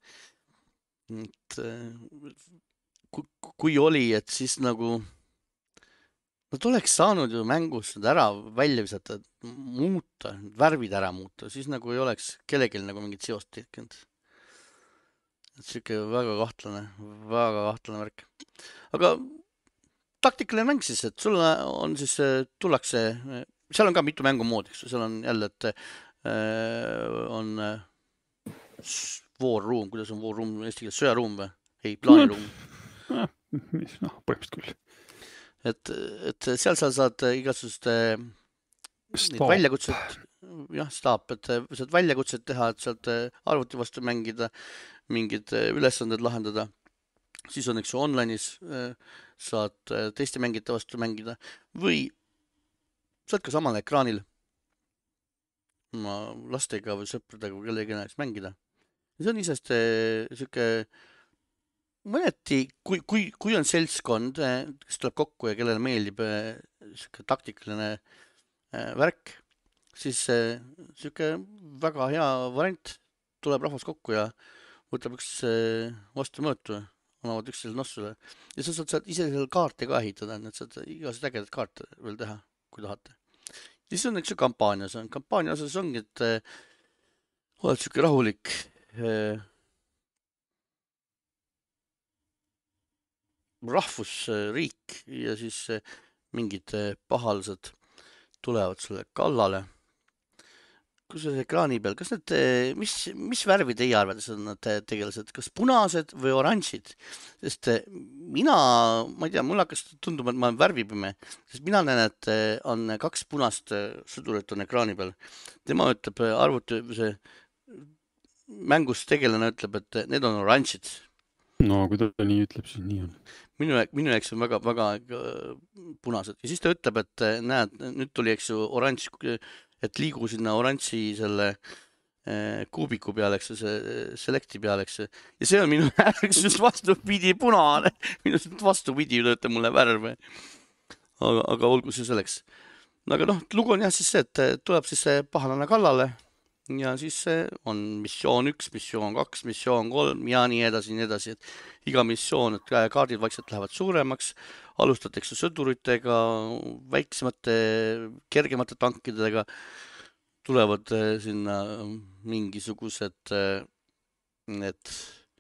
et kui, kui oli, et siis nagu nad oleks saanud ju mängus ära välja visata, muuta, värvid ära muuta, siis nagu ei oleks kellelgi nagu mingit seost tekkinud. Et siuke väga kahtlane, väga kahtlane värk. Aga taktikaline mäng siis, et sulle on siis, tullakse, seal on ka mitu mängumoodi, seal on jälle, et äh, on war room, kuidas on war room, eesti keeles sõjaruum või? Ei, plaaniruum. No, noh, põhimõtteliselt küll. Et, et seal sa saad igasugust väljakutset, jah, staap, et saad väljakutset teha, et saad arvuti vastu mängida, mingid ülesanded lahendada. Siis on, eks online'is saad teiste mängite vastu mängida või saad ka samal ekraanil ma lastega või sõpradega või kellegi näeks mängida. See on isest siuke mõneti, kui, kui, kui on seltskond, kes tuleb kokku ja kellele meeldib siuke taktikaline värk, siis siuke väga hea variant, tuleb rahvas kokku ja võtab üks vastu mõõtu, annavad üksteisele nossule. Ja sa saad ise seal kaarte ka ehitada, et saad igasugused ägedad kaarte veel teha, kui tahate. Siis on üks kampaania, see on kampaania osas ongi, et oled siuke rahulik rahvusriik ja siis mingid pahalsed tulevad sulle kallale. Kus on ekraani peal, kas need, mis, mis värvi teie arvates on nad tegelased, kas punased või oranžid? Sest mina, ma ei tea, mul hakkas tunduma, et ma olen värvipime, sest mina näen, et on kaks punast sõdurit on ekraani peal. Tema ütleb, arvuti, see mängus tegelane ütleb, et need on oranžid. No, kui ta nii ütleb, siis nii on. Minu, minu eks on väga, väga punased. Ja siis ta ütleb, et näed, nüüd tuli, eks ju, oranž, et liigu sinna oranži selle kuubiku peale, eks see selekti peale, eks. Ja see on minu ääreks just vastupidi punane. Minu vastupidi lööte mulle värve. Aga, aga olgu see selleks. Aga noh, lugu on jah siis see, et tuleb siis see pahalane kallale ja siis on missioon üks, missioon kaks, missioon kolm ja nii edasi, nii edasi. Et iga missioon, et kaardid vaikselt lähevad suuremaks, alustatakse sõduritega, väiksemate, kergemate tankidega, tulevad sinna mingisugused need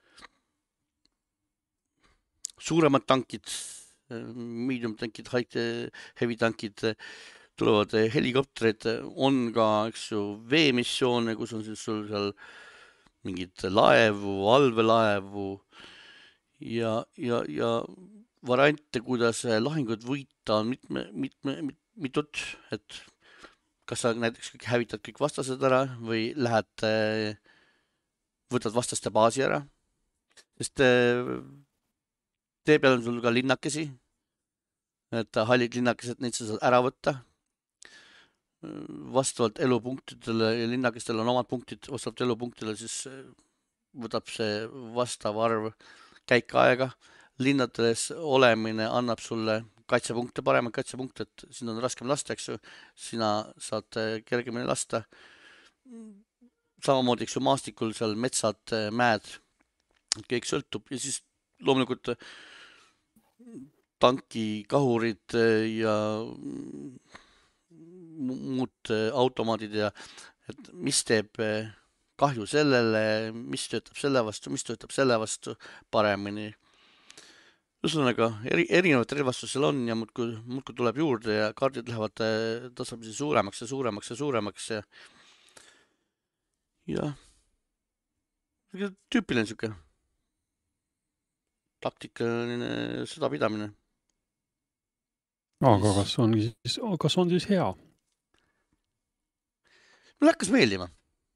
suuremad tankid, medium tankid, heavy tankid, tulevad helikopterid, on ka, eks ju, veemissioone, kus on siis sul seal mingid laevu, allveelaevu ja, ja, ja variante, kuidas lahingud võita on mitme, mitme, mitut, et kas sa näiteks kõik hävitad kõik vastased ära või lähed, võtad vastaste baasi ära, sest tee peal on sul ka linnakesi, et hallid linnakesed, neid sa saad ära võtta. Vastavalt elupunktidele ja linnakestel on omad punktid, vastavalt elupunktidele siis võtab see vastav arv käikaega. Linnades olemine annab sulle kaitsepunkte, paremad kaitsepunkte, et siin on raskem lasta, eks ju. Sina saad kergemini lasta. Samamoodi, eks ju, maastikul seal metsad, mäed, kõik sõltub ja siis loomulikult tanki, kahurid ja muud automaadid ja et mis teeb kahju sellele, mis töötab selle vastu, mis töötab selle vastu paremini. Ühesõnaga, eri, erinevat relvastusel on ja muudkui, muudkui tuleb juurde ja kaardid lähevad tasapisi suuremaks ja suuremaks ja suuremaks ja jah, tüüpiline siuke taktikaline sõdapidamine. Aga kas on siis, kas on siis hea? Mulle hakkas meeldima.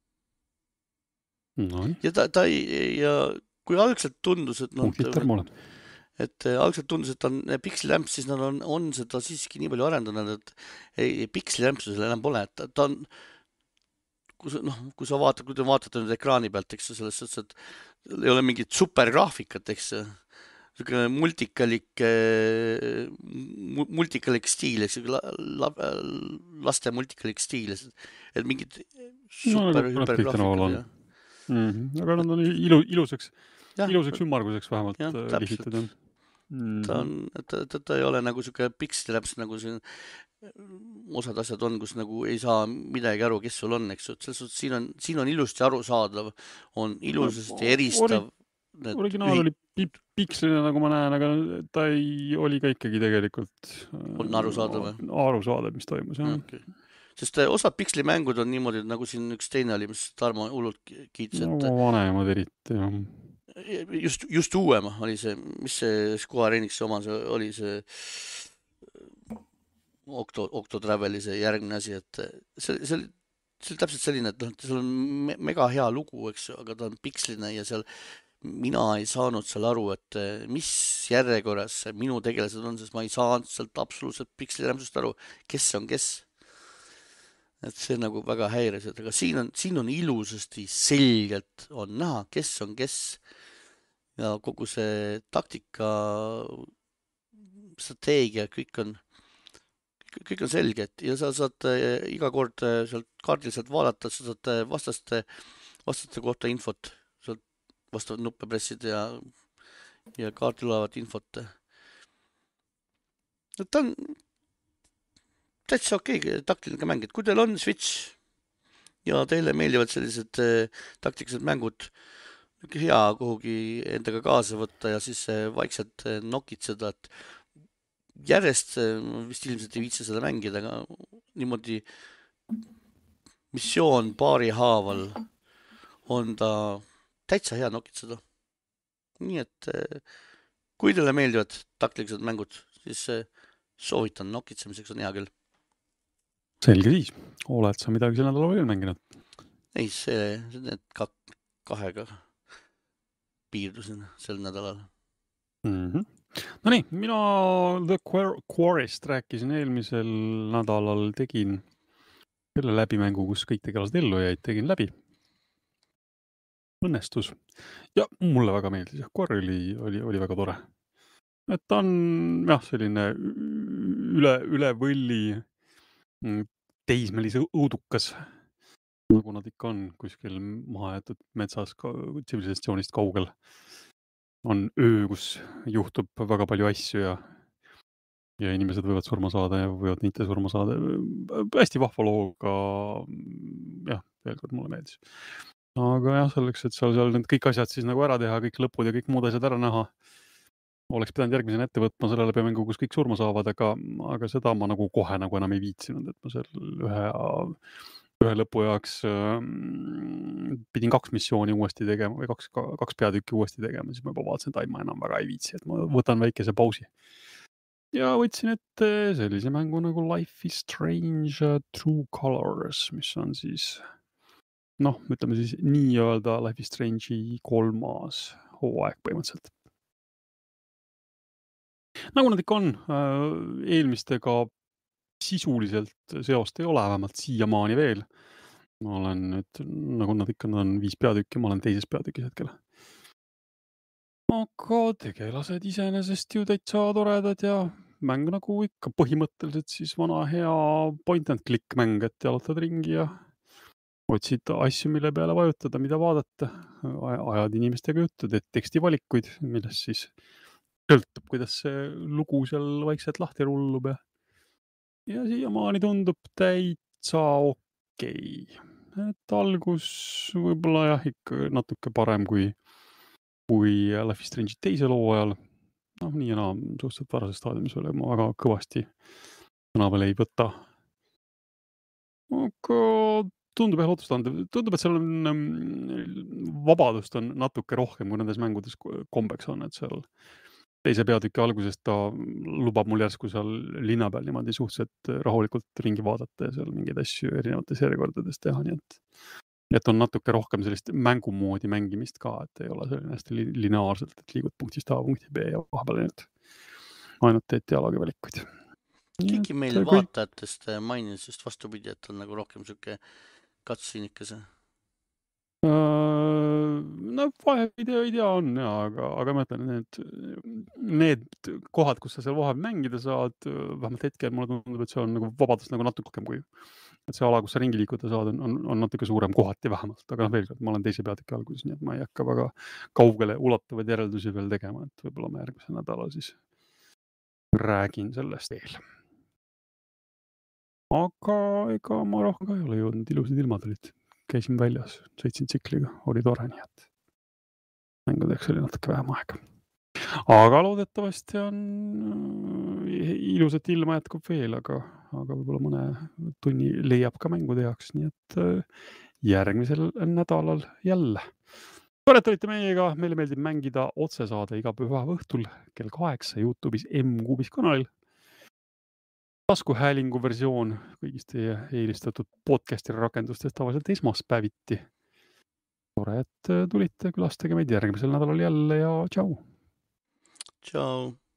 No. Ja ta, ta ei, ja kui algselt tundus, et noh, et algselt tundus, et on pikslilämps, siis nad on, on seda siiski nii palju arendanud, et ei, pikslilämpsu seal enam pole, et ta on, kui sa, noh, kui sa vaatad, kui te vaatate nüüd ekraani pealt, eks selles suhtes, et ei ole mingit supergraafikat, eks see multikalik, multikalik stiil, eks la, la, laste multikalik stiil, et mingid super no, hüpergraafikad ja mm-hmm. aga nad on ilu, ilusaks, ja, ilusaks ümmarguseks vähemalt ja, lihitud on. Mm-hmm. ta on, ta, ta, ta ei ole nagu siuke piksliläps, nagu siin osad asjad on, kus nagu ei saa midagi aru, kes sul on, eks ju, et selles suhtes siin on, siin on ilusti arusaadav, on ilusasti no, eristav. Ori, originaal ühi... oli piksline, nagu ma näen, aga ta ei oli ka ikkagi tegelikult on arusaadav, arusaadav, mis toimus, jah. Okay. Sest osad pikslimängud on niimoodi, nagu siin üks teine oli, mis Tarmo hullult kiitsi, et no, vanemad eriti, jah. Just, just uuema oli see, mis see Square Enixi oma see oli see Octo, Octo Traveli see järgmine asi, et see, see, see oli täpselt selline, et noh, seal on me, mega hea lugu, eks ju, aga ta on piksline ja seal mina ei saanud seal aru, et mis järjekorras minu tegelased on, sest ma ei saanud sealt absoluutselt pikslilämsust aru, kes on kes. Et see nagu väga häiris, et aga siin on, siin on ilusasti selgelt on näha, kes on kes ja kogu see taktika, strateegia, kõik on, kõik on selged ja sa saad iga kord sealt kaardil sealt vaadata, sa saad vastaste, vastaste kohta infot, sealt vastavad nuppe pressid ja, ja kaardil olevat infot. Et ta on täitsa okei okay, taktiline mäng, et kui teil on Switch ja teile meeldivad sellised taktikalised mängud, hea kuhugi endaga kaasa võtta ja siis vaikselt nokitseda, et järjest vist ilmselt ei viitsi seda mängida, aga niimoodi missioon paari haaval on ta täitsa hea nokitseda. Nii et kui teile meeldivad taktilised mängud, siis soovitan, nokitsemiseks on hea küll. Selge siis. Oled sa midagi selle nädala veel mänginud? Ei, see, need kahega piirdusin sel nädalal. Mm-hmm. No nii, mina The Quarryst rääkisin eelmisel nädalal, tegin selle läbimängu, kus kõik tegelased ellu jäid, tegin läbi. Õnnestus. Ja mulle väga meeldis. Quarry oli, oli, oli väga tore. Et ta on jah, selline üle, üle võlli teismelise õudukas, nagu nad ikka on kuskil maha jäetud metsas tsivilisatsioonist kaugel. On öö, kus juhtub väga palju asju ja, ja inimesed võivad surma saada ja võivad mitte surma saada. Hästi vahva looga, jah, veel kord mulle meeldis. Aga jah, selleks, et seal, seal need kõik asjad siis nagu ära teha, kõik lõpud ja kõik muud asjad ära näha, oleks pidanud järgmisena ette võtma selle läbimängu, kus kõik surma saavad, aga, aga seda ma nagu kohe nagu enam ei viitsinud, et ma seal ühe, ühe lõpu jaoks ähm, pidin kaks missiooni uuesti tegema või kaks, kaks peatükki uuesti tegema, siis ma juba vaatasin, et ma enam väga ei viitsi, et ma võtan väikese pausi. Ja võtsin ette sellise mängu nagu Life is Strange True Colors, mis on siis, noh, ütleme siis nii-öelda Life is Strange'i kolmas hooaeg põhimõtteliselt. Nagu nad ikka on, eelmistega sisuliselt seost ei ole, vähemalt siiamaani veel. Ma olen nüüd, nagu nad ikka, nad on viis peatükki, ma olen teises peatükis hetkel. Aga tegelased iseenesest ju täitsa toredad ja mäng nagu ikka põhimõtteliselt siis vana hea point and click mäng, et jalutad ringi ja otsid asju, mille peale vajutada, mida vaadata, ajad inimestega juttu, teed tekstivalikuid, millest siis sõltub, kuidas see lugu seal vaikselt lahti rullub ja, ja siiamaani tundub täitsa okei. et algus võib-olla jah, ikka natuke parem kui, kui Life is Strange'i teise loo ajal. noh, nii ja naa, suhteliselt varases staadiumis veel ma väga kõvasti sõna veel ei võta. Aga tundub jah lootustandev. Tundub, et seal on ähm, vabadust on natuke rohkem, kui nendes mängudes kombeks on, et seal teise peatüki algusest ta lubab mul järsku seal linna peal niimoodi suhteliselt rahulikult ringi vaadata ja seal mingeid asju erinevates järjekordades teha, nii et et on natuke rohkem sellist mängumoodi mängimist ka, et ei ole selline hästi lineaarselt, et liigud punktist A punkti B ja vahepeal ainult, ainult teed dialoogivalikuid. Keegi meil kui... vaatajatest mainis just vastupidi, et on nagu rohkem siuke katsusinikese. No vahe idea, idea on ja, aga, aga ma ütlen, need, need kohad, kus sa seal vahel mängida saad, vähemalt hetkel mulle tundub, et see on nagu vabadust nagu natuke rohkem kui, et see ala, kus sa ringi liikuda saad, on, on, on natuke suurem kohati vähemalt, aga noh, veel kord, ma olen teise peatüki alguses, nii et ma ei hakka väga kaugele ulatuvaid järeldusi veel tegema, et võib-olla ma järgmise nädala siis räägin sellest veel. Aga ega ma rohkem ka ei ole jõudnud, ilusad ilmad olid. Käisin väljas, sõitsin tsikliga, oli tore, nii et mängudeks oli natuke vähem aega. Aga loodetavasti on ilusat ilma jätkub veel, aga, aga võib-olla mõne tunni leiab ka mängude jaoks, nii et järgmisel nädalal jälle. Tore, et olite meiega, meile meeldib mängida otsesaade iga pühapäeva õhtul kell kaheksa YouTube'is M-Kuubis kanalil. Taskuhäälingu versioon kõigist teie eelistatud podcasti rakendustest tavaliselt esmaspäeviti. Tore, et tulite, külastage meid järgmisel nädalal jälle ja tšau! Tšau!